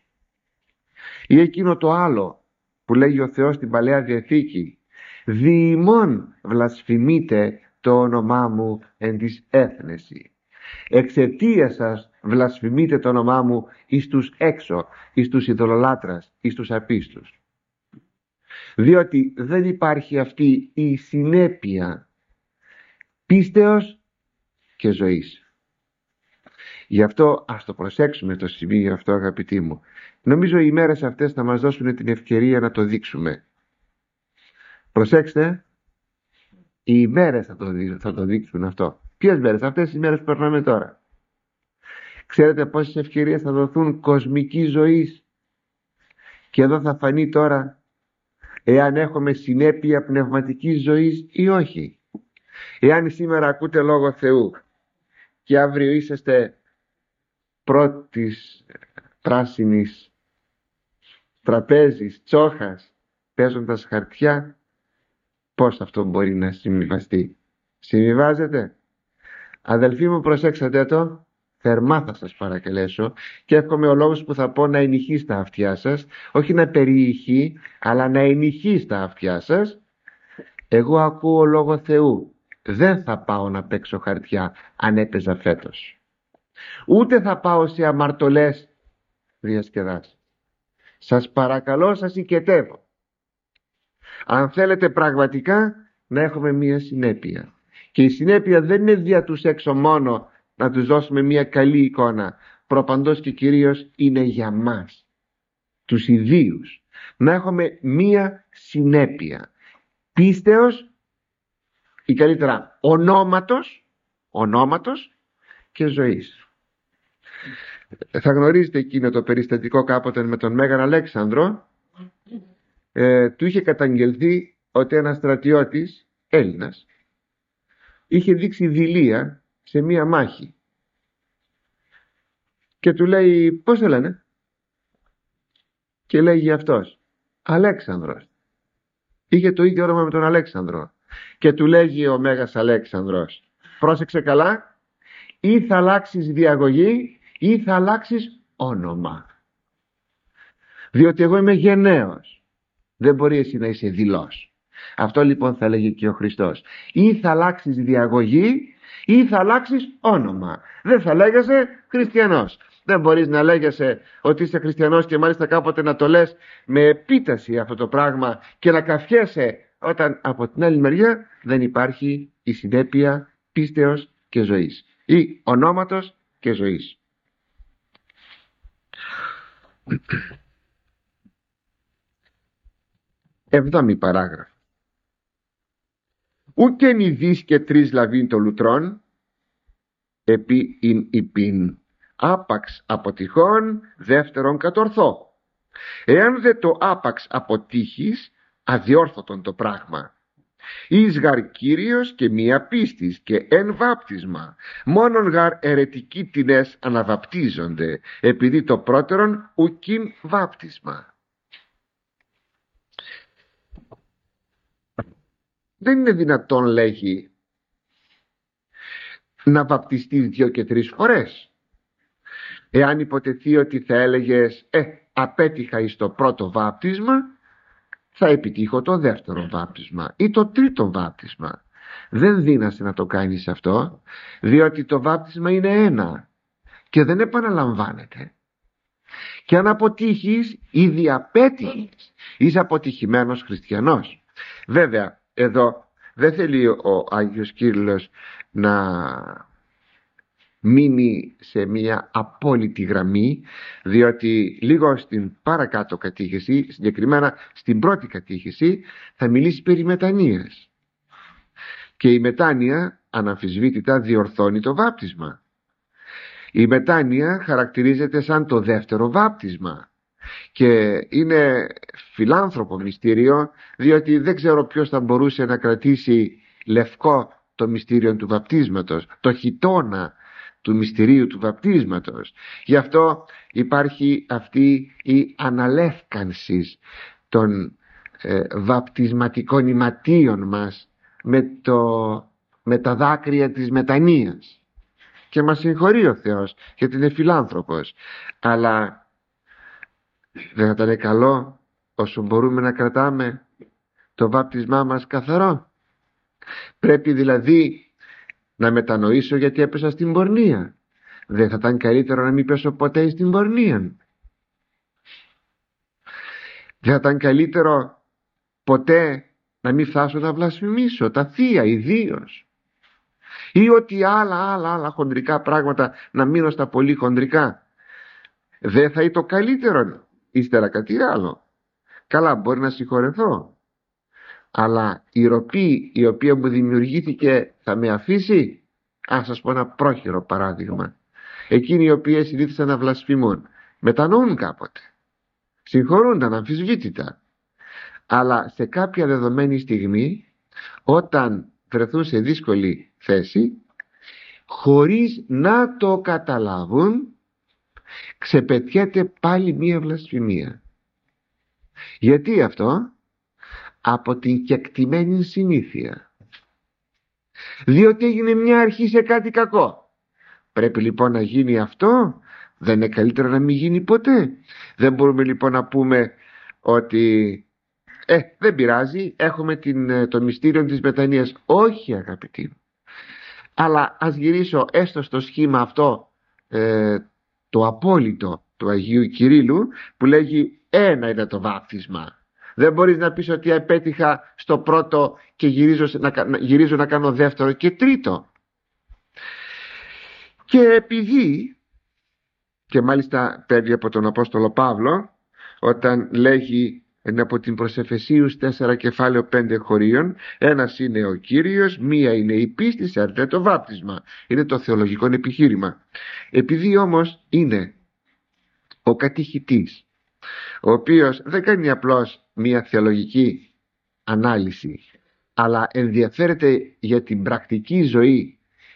A: Ή εκείνο το άλλο που λέγει ο Θεός στην Παλαιά Διαθήκη, δι' ημών βλασφημείτε το όνομά μου εν της έθνεση. Εξαιτίας σας βλασφημείτε το όνομά μου εις τους έξω, εις τους ειδωλολάτρας, εις τους απίστους. Διότι δεν υπάρχει αυτή η συνέπεια πίστεως και ζωής. Γι' αυτό ας το προσέξουμε το σημείο αυτό, αγαπητοί μου. Νομίζω οι ημέρες αυτές θα μας δώσουν την ευκαιρία να το δείξουμε. Προσέξτε, οι ημέρες θα το δείξουν αυτό. Ποιες μέρες? Αυτές τις ημέρες που περνάμε τώρα. Ξέρετε πόσες ευκαιρίες θα δοθούν κοσμικής ζωής? Και εδώ θα φανεί τώρα εάν έχουμε συνέπεια πνευματικής ζωής ή όχι. Εάν σήμερα ακούτε Λόγο Θεού και αύριο είσαστε πρώτης πράσινης τραπέζης, τσόχας, παίζοντας χαρτιά, πώς αυτό μπορεί να συμβιβαστεί? Συμβιβάζεται? Αδελφοί μου, προσέξατε το, θερμά θα σας παρακαλέσω, και εύχομαι ο λόγος που θα πω να ενηχεί στα αυτιά σας, όχι να περιηχεί, αλλά να ενηχεί στα αυτιά σας. Εγώ ακούω Λόγο Θεού. Δεν θα πάω να παίξω χαρτιά αν έπαιζα φέτος. Ούτε θα πάω σε αμαρτωλές διασκεδάσεις. Σας παρακαλώ, σας οικετεύω. Αν θέλετε πραγματικά να έχουμε μία συνέπεια. Και η συνέπεια δεν είναι δια τους έξω μόνο να τους δώσουμε μία καλή εικόνα. Προπαντός και κυρίως είναι για μας, τους ιδίους. Να έχουμε μία συνέπεια πίστεως ή καλύτερα ονόματος και ζωής. Θα γνωρίζετε εκείνο το περιστατικό κάποτε με τον Μέγαν Αλέξανδρο. Του είχε καταγγελθεί ότι ένας στρατιώτης Έλληνας είχε δείξει δειλία σε μία μάχη και του λέει, πώς σε λένε? Και λέγει αυτός, Αλέξανδρος. Είχε το ίδιο όνομα με τον Αλέξανδρο. Και του λέγει ο Μέγας Αλέξανδρος, πρόσεξε καλά, ή θα αλλάξεις διαγωγή ή θα αλλάξεις όνομα. Διότι εγώ είμαι γενναίος. Δεν μπορεί εσύ να είσαι δειλός. Αυτό λοιπόν θα λέγει και ο Χριστός. Ή θα αλλάξεις διαγωγή ή θα αλλάξεις όνομα. Δεν θα λέγεσαι χριστιανός. Δεν μπορείς να λέγεσαι ότι είσαι χριστιανός και μάλιστα κάποτε να το λες με επίταση αυτό το πράγμα και να καυχέσαι, όταν από την άλλη μεριά δεν υπάρχει η συνέπεια πίστεως και ζωής ή ονόματος και ζωής. Εβδόμη παράγραφο. Ούκεν ειδείς και τρεις λαβήν το λουτρών επί ειν υπήν άπαξ αποτυχών δεύτερον κατορθώ. Εάν δε το άπαξ αποτύχεις, αδιόρθωτον το πράγμα. Εις γαρ Κύριος και μία πίστης και εν βάπτισμα. Μόνον γαρ αιρετικοί τινές αναβαπτίζονται, επειδή το πρώτερον ουκίν βάπτισμα. Δεν είναι δυνατόν, λέγει, να βαπτιστείς 2 και 3 φορές. Εάν υποτεθεί ότι θα έλεγες απέτυχα εις το πρώτο βάπτισμα, θα επιτύχω το δεύτερο βάπτισμα ή το τρίτο βάπτισμα. Δεν δύνασαι να το κάνεις αυτό, διότι το βάπτισμα είναι ένα και δεν επαναλαμβάνεται. Και αν αποτύχεις, ήδη απέτυχες, είσαι αποτυχημένος χριστιανός. Βέβαια εδώ δεν θέλει ο Άγιος Κύριλλος να μείνει σε μια απόλυτη γραμμή, διότι λίγο στην παρακάτω κατήχηση, συγκεκριμένα στην πρώτη κατήχηση, θα μιλήσει περί μετανοίας. Και η μετάνοια αναμφισβήτητα διορθώνει το βάπτισμα. Η μετάνοια χαρακτηρίζεται σαν το δεύτερο βάπτισμα. Και είναι φιλάνθρωπο μυστήριο, διότι δεν ξέρω ποιος θα μπορούσε να κρατήσει λευκό το μυστήριο του βαπτίσματος, το χιτώνα του μυστηρίου του βαπτίσματος. Γι' αυτό υπάρχει αυτή η αναλεύκανση των βαπτισματικών ηματίων μας με τα δάκρυα της μετανοίας. Και μας συγχωρεί ο Θεός, γιατί είναι φιλάνθρωπος. Αλλά δεν θα ήταν καλό όσο μπορούμε να κρατάμε το βάπτισμά μας καθαρό? Πρέπει δηλαδή να μετανοήσω γιατί έπεσα στην πορνεία. Δεν θα ήταν καλύτερο να μην πέσω ποτέ στην πορνεία? Δεν θα ήταν καλύτερο ποτέ να μην φτάσω να βλασφημίσω τα θεία ιδίως? Ή ότι άλλα χοντρικά πράγματα, να μείνω στα πολύ χοντρικά? Δεν θα είναι το καλύτερο ύστερα κάτι άλλο? Καλά, μπορεί να συγχωρεθώ, αλλά η ροπή η οποία μου δημιουργήθηκε θα με αφήσει? Ας σας πω ένα πρόχειρο παράδειγμα. Εκείνοι οι οποίοι συνήθισαν να βλασφημούν μετανοούν κάποτε, συγχωρούνταν αμφισβήτητα, αλλά σε κάποια δεδομένη στιγμή, όταν βρεθούν σε δύσκολη θέση, χωρίς να το καταλάβουν, ξεπετιέται πάλι μία βλασφημία. Γιατί αυτό? Από την κεκτημένη συνήθεια, διότι έγινε μια αρχή σε κάτι κακό. Πρέπει λοιπόν να γίνει αυτό? Δεν είναι καλύτερο να μην γίνει ποτέ? Δεν μπορούμε λοιπόν να πούμε ότι δεν πειράζει, έχουμε το μυστήριο της μετανοίας? Όχι, αγαπητοί μου. Αλλά ας γυρίσω έστω στο σχήμα αυτό, το απόλυτο του Αγίου Κυρίλλου, που λέγει ένα είναι το βάπτισμα. Δεν μπορείς να πεις ότι επέτυχα στο πρώτο και γυρίζω να κάνω δεύτερο και τρίτο. Και επειδή, και μάλιστα παίρνει από τον Απόστολο Παύλο, όταν λέγει από την προς Εφεσίους 4 κεφάλαιο 5 χωρίων, ένας είναι ο Κύριος, μία είναι η πίστη, έρθε το βάπτισμα. Είναι το θεολογικό επιχείρημα. Επειδή όμως είναι ο κατηχητής, ο οποίος δεν κάνει απλώς μία θεολογική ανάλυση, αλλά ενδιαφέρεται για την πρακτική ζωή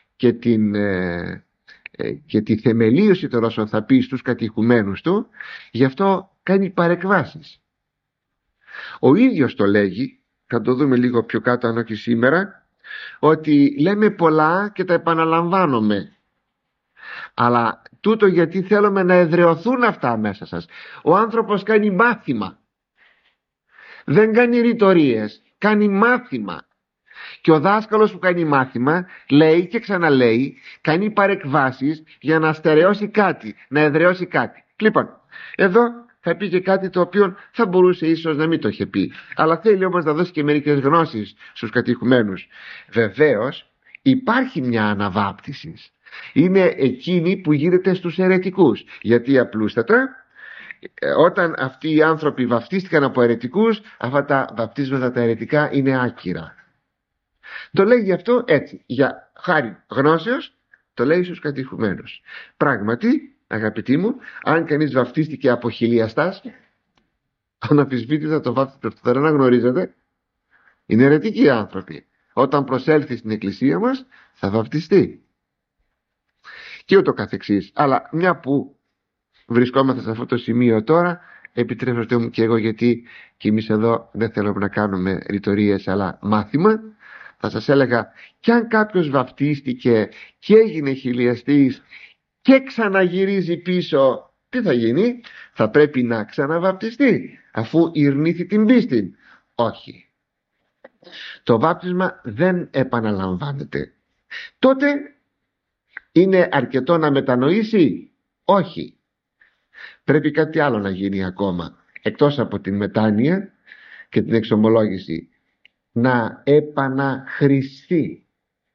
A: και τη θεμελίωση των όσων θα πει στους κατηχουμένους του, γι' αυτό κάνει παρεκβάσεις. Ο ίδιος το λέγει, θα το δούμε λίγο πιο κάτω αν όχι σήμερα, ότι λέμε πολλά και τα επαναλαμβάνουμε, αλλά τούτο γιατί θέλουμε να εδραιωθούν αυτά μέσα σας. Ο άνθρωπος κάνει μάθημα, δεν κάνει ρητορίες, κάνει μάθημα. Και ο δάσκαλος που κάνει μάθημα λέει και ξαναλέει, κάνει παρεκβάσεις για να στερεώσει κάτι, να εδραιώσει κάτι. Λοιπόν, εδώ θα πει και κάτι το οποίο θα μπορούσε ίσως να μην το είχε πει, αλλά θέλει όμως να δώσει και μερικές γνώσεις στους κατηχουμένους. Βεβαίως υπάρχει μια αναβάπτιση. Είναι εκείνη που γίνεται στους αιρετικούς. Γιατί απλούστατα, όταν αυτοί οι άνθρωποι βαπτίστηκαν από αιρετικούς, αυτά τα βαπτίσματα τα αιρετικά είναι άκυρα. Το λέει αυτό έτσι, για χάρη γνώσεως, το λέει στους κατηχουμένους. Πράγματι, αγαπητοί μου, αν κανείς βαπτίστηκε από χιλιαστάς, αναμφισβήτητα το βάπτισμα αυτό δεν αναγνωρίζετε. Είναι αιρετικοί άνθρωποι. Όταν προσέλθει στην εκκλησία μας θα βαπτιστεί. Και ούτω καθεξής. Αλλά μια που βρισκόμαστε σε αυτό το σημείο τώρα, επιτρέψτε μου και εγώ, γιατί και εμείς εδώ δεν θέλουμε να κάνουμε ρητορίες αλλά μάθημα, θα σας έλεγα, κι αν κάποιος βαπτίστηκε και έγινε χιλιαστής και ξαναγυρίζει πίσω, τι θα γίνει? Θα πρέπει να ξαναβαπτιστεί αφού ηρνήθη την πίστη? Όχι. Το βάπτισμα δεν επαναλαμβάνεται. Τότε είναι αρκετό να μετανοήσει? Όχι. Πρέπει κάτι άλλο να γίνει ακόμα, εκτός από την μετάνοια και την εξομολόγηση. Να επαναχρηστεί.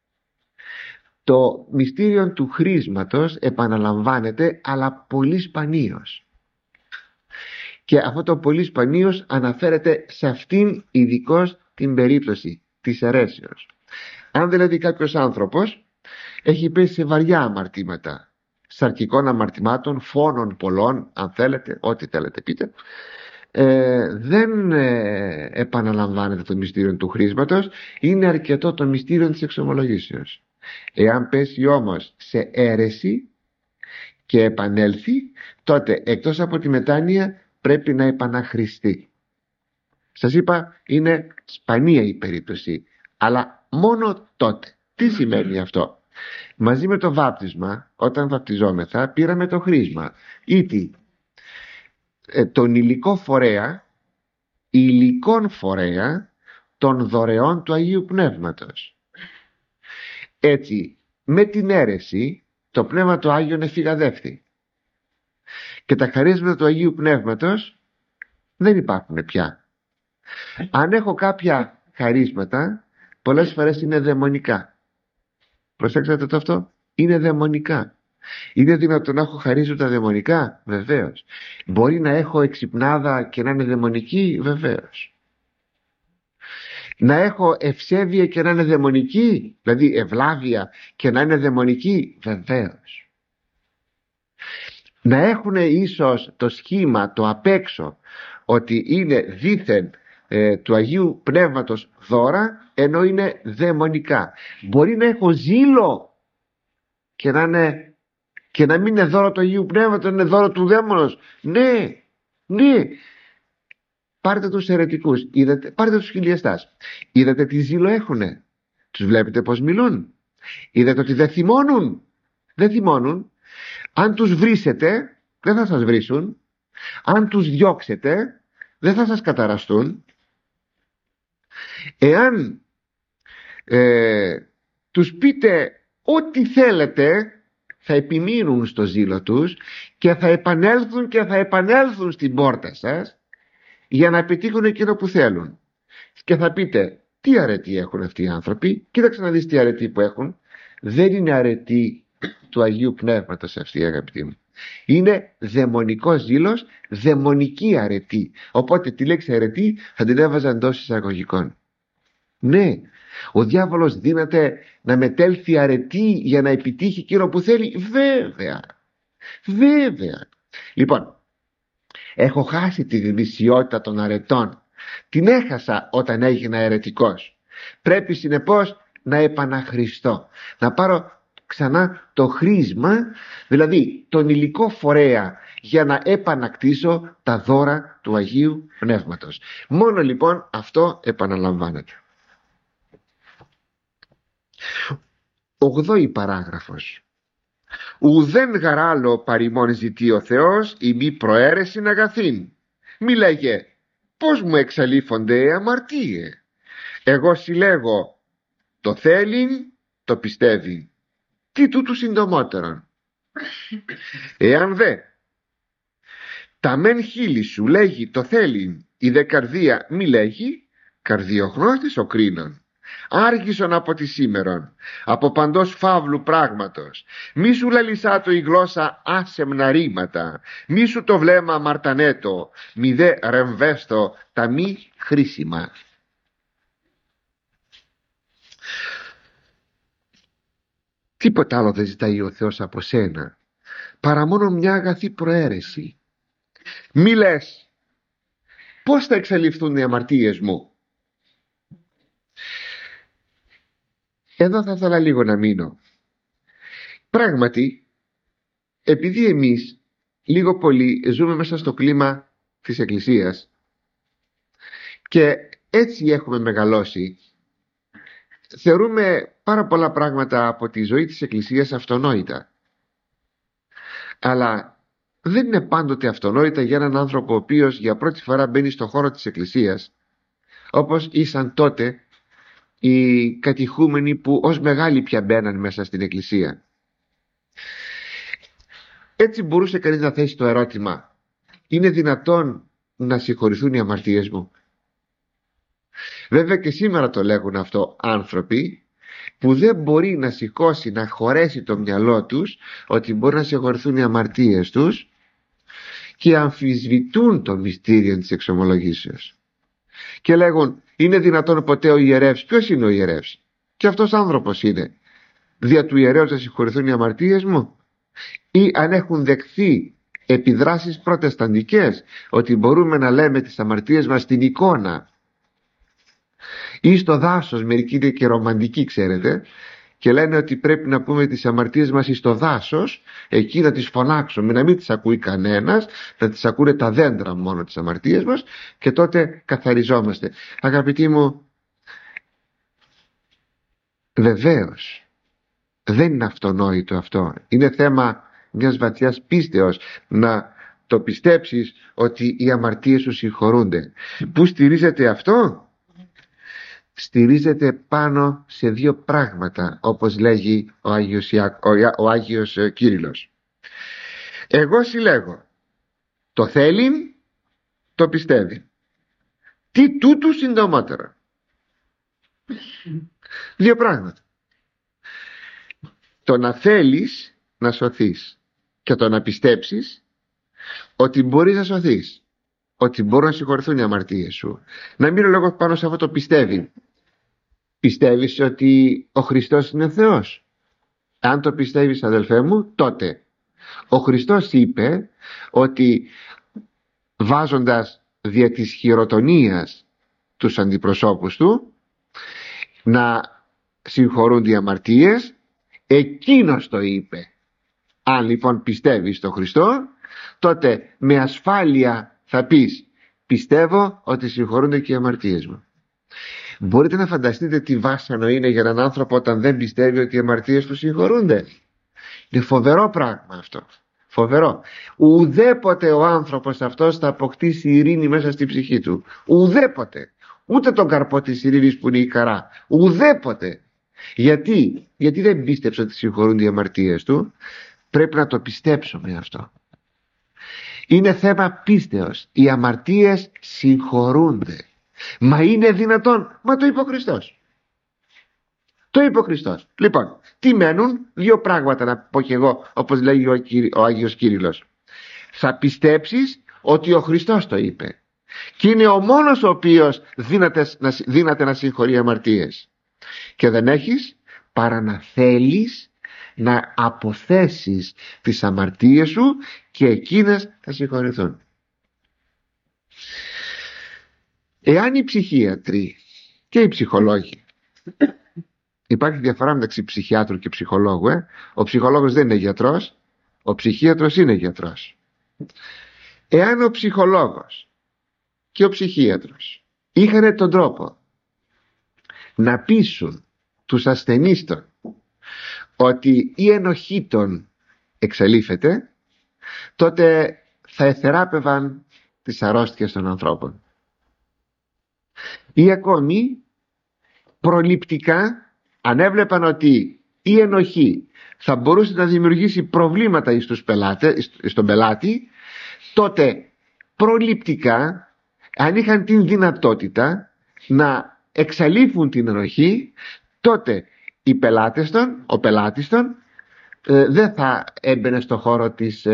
A: Το μυστήριο του χρήσματος επαναλαμβάνεται, αλλά πολύ σπανίως. Και αυτό το πολύ σπανίως αναφέρεται σε αυτήν ειδικώς την περίπτωση της αιρέσεως. Αν δηλαδή κάποιος άνθρωπος έχει πέσει σε βαριά αμαρτήματα σαρκικών αμαρτημάτων, φόνων πολλών, αν θέλετε, ό,τι θέλετε πείτε, δεν επαναλαμβάνεται το μυστήριο του χρήσματος. Είναι αρκετό το μυστήριο της εξομολογήσεως. Εάν πέσει όμως σε αίρεση και επανέλθει, τότε εκτός από τη μετάνοια πρέπει να επαναχρηστεί. Σας είπα, είναι σπανία η περίπτωση, αλλά μόνο τότε. Τι σημαίνει αυτό? Μαζί με το βάπτισμα, όταν βαπτιζόμεθα, πήραμε το χρήσμα, ήτι τον υλικό φορέα, υλικών φορέα των δωρεών του Αγίου Πνεύματος. Έτσι, με την αίρεση, το Πνεύμα του Άγιον εφηγαδεύθη και τα χαρίσματα του Αγίου Πνεύματος δεν υπάρχουν πια. Αν έχω κάποια χαρίσματα, πολλές φορές είναι δαιμονικά. Προσέξατε το αυτό, είναι δαιμονικά. Είναι δυνατόν να έχω χαρίσματα δαιμονικά? Βεβαίως. Μπορεί να έχω εξυπνάδα και να είναι δαιμονική? Βεβαίως. Να έχω ευσέβεια και να είναι δαιμονική, δηλαδή ευλάβεια και να είναι δαιμονική? Βεβαίως. Να έχουν ίσως το σχήμα, το απ' έξω, ότι είναι δήθεν του Αγίου Πνεύματος δώρα, ενώ είναι δαιμονικά. Μπορεί να έχω ζήλο και να μην είναι δώρο του Αγίου Πνεύματος, είναι δώρο του δαίμονος. Ναι. Πάρτε τους αιρετικούς, πάρτε τους χιλιαστάς. Είδατε τι ζήλο έχουνε? Τους βλέπετε πως μιλούν? Είδατε ότι δεν θυμώνουν? Δεν θυμώνουν. Αν τους βρίσετε, δεν θα σας βρίσουν. Αν τους διώξετε, δεν θα σας καταραστούν. Εάν τους πείτε ό,τι θέλετε, θα επιμείνουν στο ζήλο τους και θα επανέλθουν στην πόρτα σας για να πετύχουν εκείνο που θέλουν. Και θα πείτε, τι αρετή έχουν αυτοί οι άνθρωποι? Κοίταξε να δεις τι αρετή που έχουν. Δεν είναι αρετή του Αγίου Πνεύματος αυτή, αγαπητοί μου. Είναι δαιμονικός ζήλος, δαιμονική αρετή. Οπότε τη λέξη αρετή θα την έβαζα εντός εισαγωγικών. Ναι, ο διάβολος δύναται να μετέλθει αρετή για να επιτύχει εκείνο που θέλει? Βέβαια. Λοιπόν, έχω χάσει τη γνησιότητα των αρετών. Την έχασα όταν έγινα αιρετικός. Πρέπει συνεπώς να επαναχρηστώ, να πάρω ξανά το χρήσμα, δηλαδή τον υλικό φορέα, για να επανακτήσω τα δώρα του Αγίου Πνεύματος. Μόνο λοιπόν αυτό επαναλαμβάνεται. 8η παράγραφος. Ουδέν γαράλο παρημών ζητεί ο Θεός ή μη προαίρεσιν αγαθήν. Μη λέγε, πώς μου εξαλείφονται αμαρτίε? Εγώ συλλέγω, το θέλειν, το πιστεύει. Τι τούτου συντομότερον? Εάν δε τα μεν χείλη σου λέγει το θέλειν, η δε καρδία μη λέγει, καρδιογνώστης ο κρίνων. Άργησον από τη σήμερον, από παντός φαύλου πράγματος. Μη σου λαλισάτω η γλώσσα άσεμνα ρήματα, μη σου το βλέμμα μαρτανέτο, μη δε ρεμβέστο τα μη χρήσιμα. Τίποτα άλλο δεν ζητάει ο Θεός από σένα, παρά μόνο μια αγαθή προαίρεση. Μη λες, πώς θα εξαλειφθούν οι αμαρτίες μου? Εδώ θα ήθελα λίγο να μείνω. Πράγματι, επειδή εμείς λίγο πολύ ζούμε μέσα στο κλίμα της Εκκλησίας και έτσι έχουμε μεγαλώσει, θεωρούμε πάρα πολλά πράγματα από τη ζωή της Εκκλησίας αυτονόητα. Αλλά δεν είναι πάντοτε αυτονόητα για έναν άνθρωπο ο οποίος για πρώτη φορά μπαίνει στο χώρο της Εκκλησίας, όπως ήσαν τότε οι κατηχούμενοι που ως μεγάλοι πια μπαίναν μέσα στην Εκκλησία. Έτσι μπορούσε κανείς να θέσει το ερώτημα, είναι δυνατόν να συγχωρηθούν οι αμαρτίες μου? Βέβαια και σήμερα το λέγουν αυτό άνθρωποι που δεν μπορεί να σηκώσει, να χωρέσει το μυαλό τους ότι μπορεί να συγχωρηθούν οι αμαρτίες τους και αμφισβητούν το μυστήριο της εξομολογήσεως και λέγουν, είναι δυνατόν ποτέ ο ιερεύς? Ποιος είναι ο ιερεύς? Και αυτός άνθρωπος είναι. Δια του ιερέως να συγχωρηθούν οι αμαρτίες μου? ή αν έχουν δεχθεί επιδράσεις προτεσταντικές, ότι μπορούμε να λέμε τις αμαρτίες μας στην εικόνα ή στο δάσος. Μερικοί είναι και ρομαντικοί, ξέρετε, και λένε ότι πρέπει να πούμε τις αμαρτίες μας στο δάσος, εκεί να τις φωνάξουμε, να μην τις ακούει κανένας, να τις ακούνε τα δέντρα μόνο τις αμαρτίες μας, και τότε καθαριζόμαστε. Αγαπητοί μου, βεβαίως δεν είναι αυτονόητο αυτό. Είναι θέμα μιας βαθιάς πίστεως να το πιστέψεις ότι οι αμαρτίες σου συγχωρούνται. Πού στηρίζεται αυτό? Στηρίζεται πάνω σε δύο πράγματα, όπως λέγει ο Άγιος Κύριλλος. Εγώ συλλέγω, το θέλει, το πιστεύει. Τι τούτου συντομότερα? Δύο πράγματα. Το να θέλεις να σωθείς και το να πιστέψεις ότι μπορείς να σωθείς, ότι μπορούν να συγχωρηθούν οι αμαρτίες σου. Να μείνω λίγο πάνω σε αυτό το πιστεύει. Πιστεύεις ότι ο Χριστός είναι Θεός? Αν το πιστεύεις, αδελφέ μου, τότε ο Χριστός είπε ότι βάζοντας δια της χειροτονίας τους αντιπροσώπους του να συγχωρούνται οι αμαρτίες, εκείνος το είπε. Αν λοιπόν πιστεύεις στον Χριστό, τότε με ασφάλεια θα πεις, πιστεύω ότι συγχωρούνται και οι αμαρτίες μου. Μπορείτε να φανταστείτε τι βάσανο είναι για έναν άνθρωπο όταν δεν πιστεύει ότι οι αμαρτίες του συγχωρούνται? Είναι φοβερό πράγμα αυτό. Φοβερό. Ουδέποτε ο άνθρωπος αυτός θα αποκτήσει ειρήνη μέσα στη ψυχή του. Ουδέποτε. Ούτε τον καρπό της ειρήνης που είναι η χαρά. Ουδέποτε. Γιατί δεν πίστεψε ότι συγχωρούνται οι αμαρτίες του? Πρέπει να το πιστέψουμε αυτό. Είναι θέμα πίστεως. Οι αμαρτίες συγχωρούνται. Μα είναι δυνατόν? Μα το είπε ο Χριστός. Το είπε ο Χριστός. Λοιπόν, τι μένουν? Δύο πράγματα να πω και εγώ, όπως λέει ο Άγιος Κύριλλος. Θα πιστέψεις ότι ο Χριστός το είπε και είναι ο μόνος ο οποίος δύναται να συγχωρεί αμαρτίες, και δεν έχεις παρά να θέλεις να αποθέσεις τις αμαρτίες σου και εκείνες θα συγχωρηθούν. Εάν οι ψυχίατροι και οι ψυχολόγοι, υπάρχει διαφορά μεταξύ ψυχιάτρου και ψυχολόγου, ο ψυχολόγος δεν είναι γιατρός, ο ψυχίατρος είναι γιατρός. Εάν ο ψυχολόγος και ο ψυχίατρος είχαν τον τρόπο να πείσουν τους ασθενείς των ότι η ενοχή των εξαλείφεται, τότε θα εθεράπευαν τις αρρώστιες των ανθρώπων. Ή ακόμη προληπτικά, αν έβλεπαν ότι η ενοχή θα μπορούσε να δημιουργήσει προβλήματα στον πελάτη, τότε προληπτικά, αν είχαν την δυνατότητα να εξαλείφουν την ενοχή, τότε ο πελάτης των δεν θα έμπαινε στο χώρο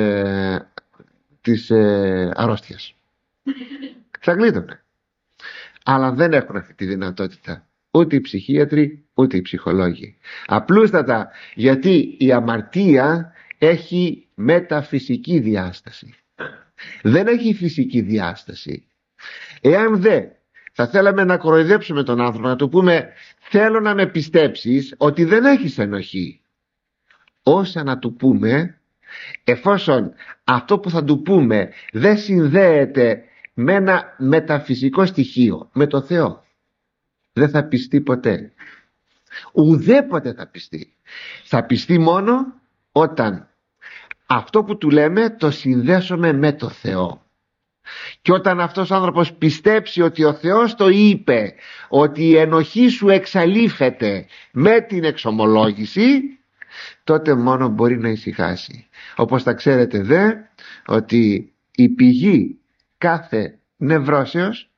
A: της αρρώστιας. Θα γλίτωνε. Αλλά δεν έχουν αυτή τη δυνατότητα ούτε οι ψυχίατροι ούτε οι ψυχολόγοι. Απλούστατα γιατί η αμαρτία έχει μεταφυσική διάσταση, δεν έχει φυσική διάσταση. Εάν θα θέλαμε να κοροϊδέψουμε τον άνθρωπο, να του πούμε θέλω να με πιστέψεις ότι δεν έχεις ενοχή, όσα να του πούμε, εφόσον αυτό που θα του πούμε δεν συνδέεται με ένα μεταφυσικό στοιχείο, με το Θεό, δεν θα πιστεί ποτέ. Ουδέποτε θα πιστεί. Θα πιστεί μόνο όταν αυτό που του λέμε το συνδέσουμε με το Θεό. Και όταν αυτός ο άνθρωπος πιστέψει ότι ο Θεός το είπε, ότι η ενοχή σου εξαλείφεται με την εξομολόγηση, τότε μόνο μπορεί να ησυχάσει. Όπως τα ξέρετε ότι η πηγή κάθε νευρώσεως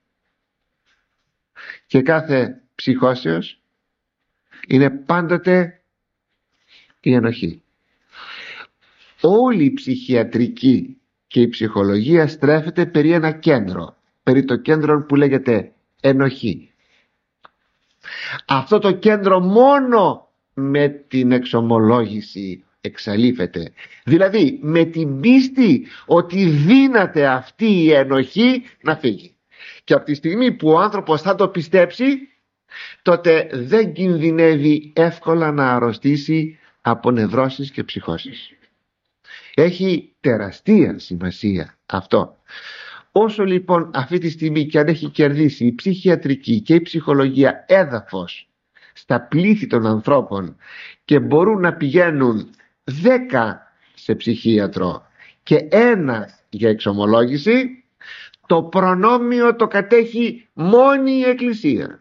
A: και κάθε ψυχώσεως είναι πάντοτε η ενοχή. Όλη η ψυχιατρική και η ψυχολογία στρέφεται περί ένα κέντρο, περί το κέντρο που λέγεται ενοχή. Αυτό το κέντρο μόνο με την εξομολόγηση εξαλείφεται. Δηλαδή με την πίστη ότι δύναται αυτή η ενοχή να φύγει. Και από τη στιγμή που ο άνθρωπος θα το πιστέψει, τότε δεν κινδυνεύει εύκολα να αρρωστήσει από νευρώσεις και ψυχώσεις. Έχει τεραστία σημασία αυτό. Όσο λοιπόν αυτή τη στιγμή και αν έχει κερδίσει η ψυχιατρική και η ψυχολογία έδαφος στα πλήθη των ανθρώπων και μπορούν να πηγαίνουν 10 σε ψυχίατρο και 1 για εξομολόγηση, το προνόμιο το κατέχει μόνη η Εκκλησία.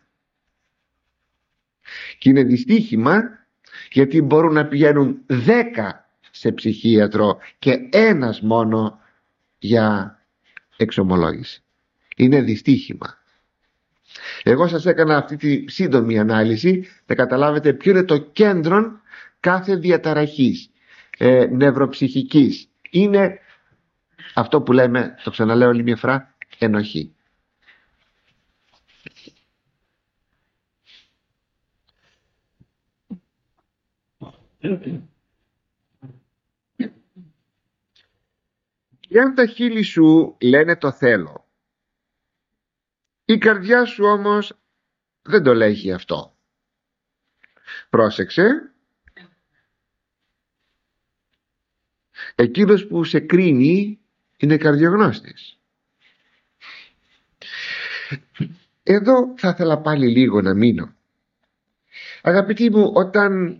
A: Και είναι δυστύχημα γιατί μπορούν να πηγαίνουν 10 σε ψυχίατρο και 1 μόνο για εξομολόγηση. Είναι δυστύχημα. Εγώ σας έκανα αυτή τη σύντομη ανάλυση να καταλάβετε ποιο είναι το κέντρο κάθε διαταραχής νευροψυχικής. Είναι αυτό που λέμε, το ξαναλέω άλλη μια φορά, ενοχή. Και αν τα χείλη σου λένε το θέλω, η καρδιά σου όμως δεν το λέγει αυτό. Πρόσεξε, εκείνος που σε κρίνει είναι καρδιογνώστης. Εδώ θα ήθελα πάλι λίγο να μείνω. Αγαπητοί μου, όταν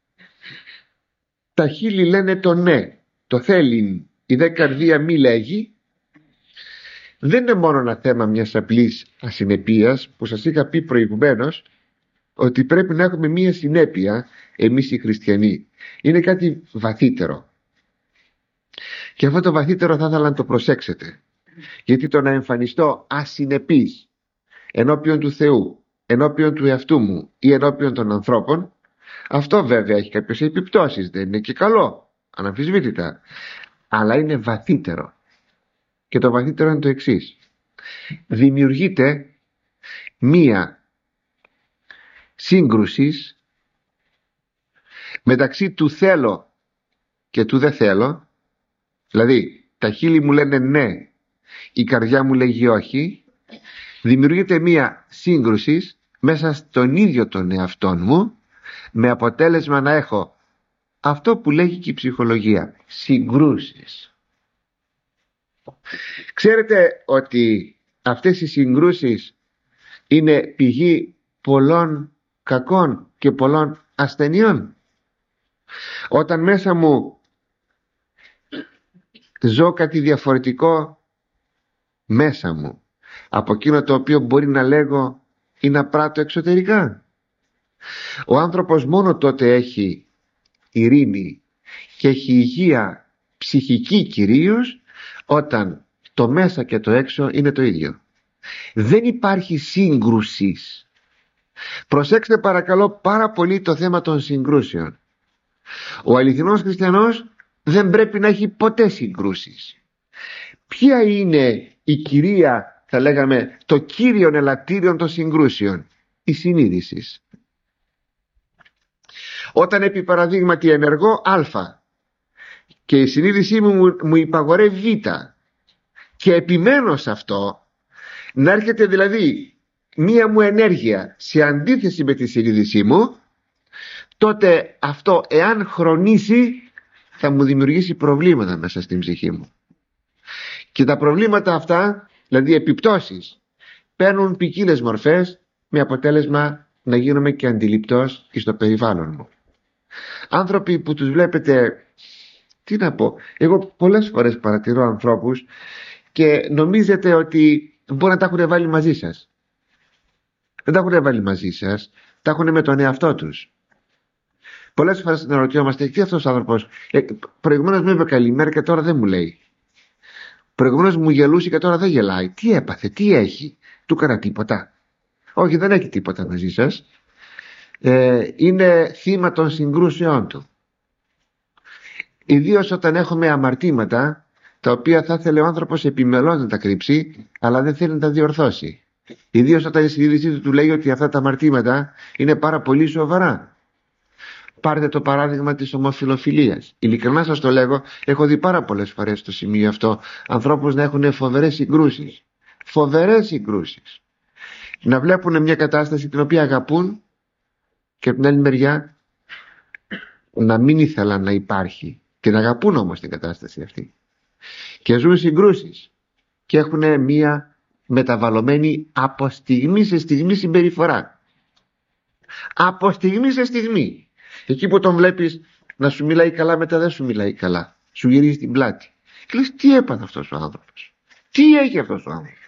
A: τα χείλη λένε το ναι, το θέλει, η δε καρδία μη λέγει, δεν είναι μόνο ένα θέμα μιας απλής ασυνεπίας που σας είχα πει προηγουμένως ότι πρέπει να έχουμε μια συνέπεια εμείς οι χριστιανοί. Είναι κάτι βαθύτερο. Και αυτό το βαθύτερο θα ήθελα να το προσέξετε. Γιατί το να εμφανιστώ ασυνεπής ενώπιον του Θεού, ενώπιον του εαυτού μου ή ενώπιον των ανθρώπων, αυτό βέβαια έχει κάποιες επιπτώσεις, δεν είναι και καλό, αναμφισβήτητα, αλλά είναι βαθύτερο. Και το βαθύτερο είναι το εξής: δημιουργείται μία σύγκρουση μεταξύ του θέλω και του δεν θέλω. Δηλαδή τα χείλη μου λένε ναι, η καρδιά μου λέγει όχι. Δημιουργείται μία σύγκρουση μέσα στον ίδιο τον εαυτόν μου, με αποτέλεσμα να έχω αυτό που λέγει και η ψυχολογία, συγκρούσεις. Ξέρετε ότι αυτές οι συγκρούσεις είναι πηγή πολλών κακών και πολλών ασθενειών. Όταν μέσα μου ζω κάτι διαφορετικό μέσα μου από εκείνο το οποίο μπορεί να λέγω ή να πράττω εξωτερικά, ο άνθρωπος μόνο τότε έχει ειρήνη και έχει υγεία ψυχική κυρίως όταν το μέσα και το έξω είναι το ίδιο. Δεν υπάρχει σύγκρουση. Προσέξτε παρακαλώ πάρα πολύ το θέμα των συγκρούσεων. Ο αληθινός χριστιανός δεν πρέπει να έχει ποτέ συγκρούσεις. Ποια είναι η κυρία, θα λέγαμε, το κύριον ελαττήριον των συγκρούσεων? Η συνείδηση. Όταν επί παραδείγματι ενεργώ α και η συνείδησή μου υπαγορεύει β και επιμένω σε αυτό, να έρχεται δηλαδή μία μου ενέργεια σε αντίθεση με τη συνείδησή μου, τότε αυτό εάν χρονίσει θα μου δημιουργήσει προβλήματα μέσα στην ψυχή μου. Και τα προβλήματα αυτά, δηλαδή επιπτώσεις, παίρνουν ποικίλες μορφές, με αποτέλεσμα να γίνομαι και αντιληπτός στο περιβάλλον μου. Άνθρωποι που τους βλέπετε, τι να πω, εγώ πολλές φορές παρατηρώ ανθρώπους και νομίζετε ότι μπορεί να τα έχουν βάλει μαζί σας. Δεν τα έχουν βάλει μαζί σας, τα έχουν με τον εαυτό τους. Πολλές φορές να ρωτιόμαστε, τι αυτός ο άνθρωπος, προηγουμένως μου είπε καλημέρα και τώρα δεν μου λέει. Προηγουμένως μου γελούσε και τώρα δεν γελάει. Τι έπαθε, τι έχει, του έκανα τίποτα? Όχι, δεν έχει τίποτα μαζί σας. Είναι θύμα των συγκρούσεών του. Ιδίως όταν έχουμε αμαρτήματα τα οποία θα ήθελε ο άνθρωπος επιμελώς να τα κρύψει, αλλά δεν θέλει να τα διορθώσει. Ιδίως όταν η συνείδησή του λέει ότι αυτά τα αμαρτήματα είναι πάρα πολύ σοβαρά. Πάρτε το παράδειγμα της ομοφυλοφιλίας. Ειλικρινά σας το λέγω, έχω δει πάρα πολλές φορές στο σημείο αυτό ανθρώπους να έχουν φοβερές συγκρούσεις. Φοβερές συγκρούσεις. Να βλέπουν μια κατάσταση την οποία αγαπούν και από την άλλη μεριά να μην ήθελαν να υπάρχει, και να αγαπούν όμως την κατάσταση αυτή. Και ζουν συγκρούσεις και έχουν μια μεταβαλλωμένη από στιγμή σε στιγμή συμπεριφορά. Από στιγμή σε στιγμή. Εκεί που τον βλέπεις να σου μιλάει καλά, μετά δεν σου μιλάει καλά. Σου γυρίζει την πλάτη. Και λες, τι έπαθε αυτός ο άνθρωπος? Τι έχει αυτός ο άνθρωπος?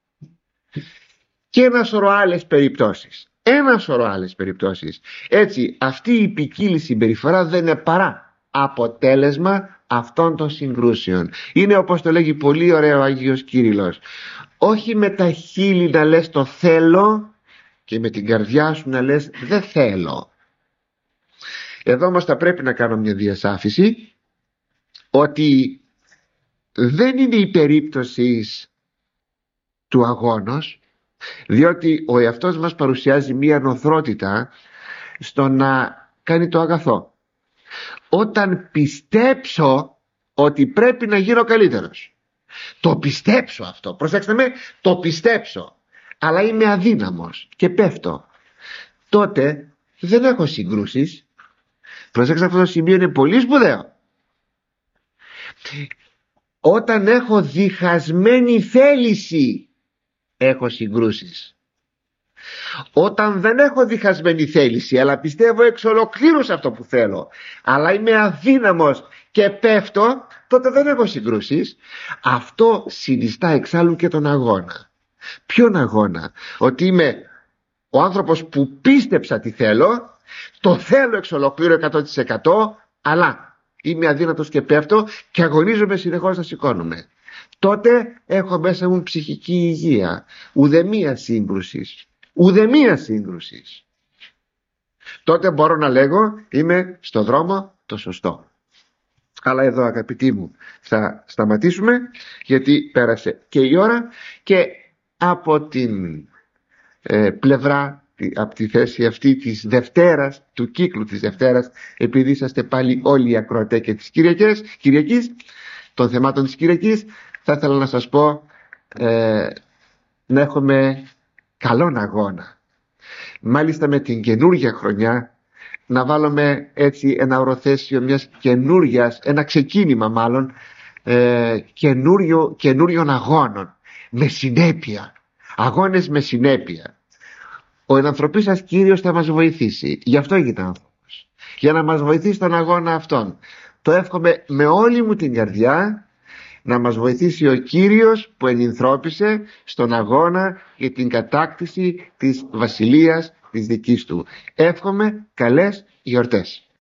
A: Και ένα σωρό άλλες περιπτώσεις. Ένα σωρό άλλες περιπτώσεις. Έτσι, αυτή η ποικίλη συμπεριφορά δεν είναι παρά αποτέλεσμα αυτών των συγκρούσεων. Είναι, όπως το λέγει πολύ ωραίο ο Άγιος Κύριλλος, όχι με τα χείλη να λες το θέλω και με την καρδιά σου να λες δεν θέλω. Εδώ όμως θα πρέπει να κάνω μια διασάφηση ότι δεν είναι η περίπτωση του αγώνος, διότι ο εαυτός μας παρουσιάζει μια νοθρότητα στο να κάνει το αγαθό. Όταν πιστέψω ότι πρέπει να γίνω καλύτερος, το πιστέψω αυτό, προσέξτε με, το πιστέψω, αλλά είμαι αδύναμος και πέφτω, τότε δεν έχω συγκρούσεις. Προσέξτε, αυτό το σημείο είναι πολύ σπουδαίο. Όταν έχω διχασμένη θέληση, έχω συγκρούσεις. Όταν δεν έχω διχασμένη θέληση, αλλά πιστεύω εξ ολοκλήρου σε αυτό που θέλω, αλλά είμαι αδύναμος και πέφτω, τότε δεν έχω συγκρούσεις. Αυτό συνιστά εξάλλου και τον αγώνα. Ποιον αγώνα? Ότι είμαι ο άνθρωπος που πίστεψα τι θέλω, το θέλω εξ ολοκλήρου 100%, αλλά είμαι αδύνατος και πέφτω και αγωνίζομαι συνεχώς να σηκώνομαι. Τότε έχω μέσα μου ψυχική υγεία, ουδεμία σύγκρουσης. Ουδεμία σύγκρουσης. Τότε μπορώ να λέγω είμαι στο δρόμο το σωστό. Αλλά εδώ, αγαπητοί μου, θα σταματήσουμε, γιατί πέρασε και η ώρα, και από την πλευρά, από τη θέση αυτή της Δευτέρας, του κύκλου της Δευτέρας, επειδή είσαστε πάλι όλοι οι ακροατές και της Κυριακής, των θεμάτων της Κυριακής, θα ήθελα να σας πω να έχουμε καλόν αγώνα. Μάλιστα με την καινούργια χρονιά να βάλουμε έτσι ένα οροθέσιο μιας καινούριας, ένα ξεκίνημα μάλλον καινούριων αγώνων με συνέπεια, αγώνες με συνέπεια. Ο ενανθρωπής σας Κύριος θα μας βοηθήσει, γι' αυτό έγινε άνθρωπος, για να μας βοηθήσει στον αγώνα αυτόν. Το εύχομαι με όλη μου την καρδιά, να μας βοηθήσει ο Κύριος που ενυνθρώπισε στον αγώνα για την κατάκτηση της βασιλείας της δικής του. Εύχομαι καλές γιορτές.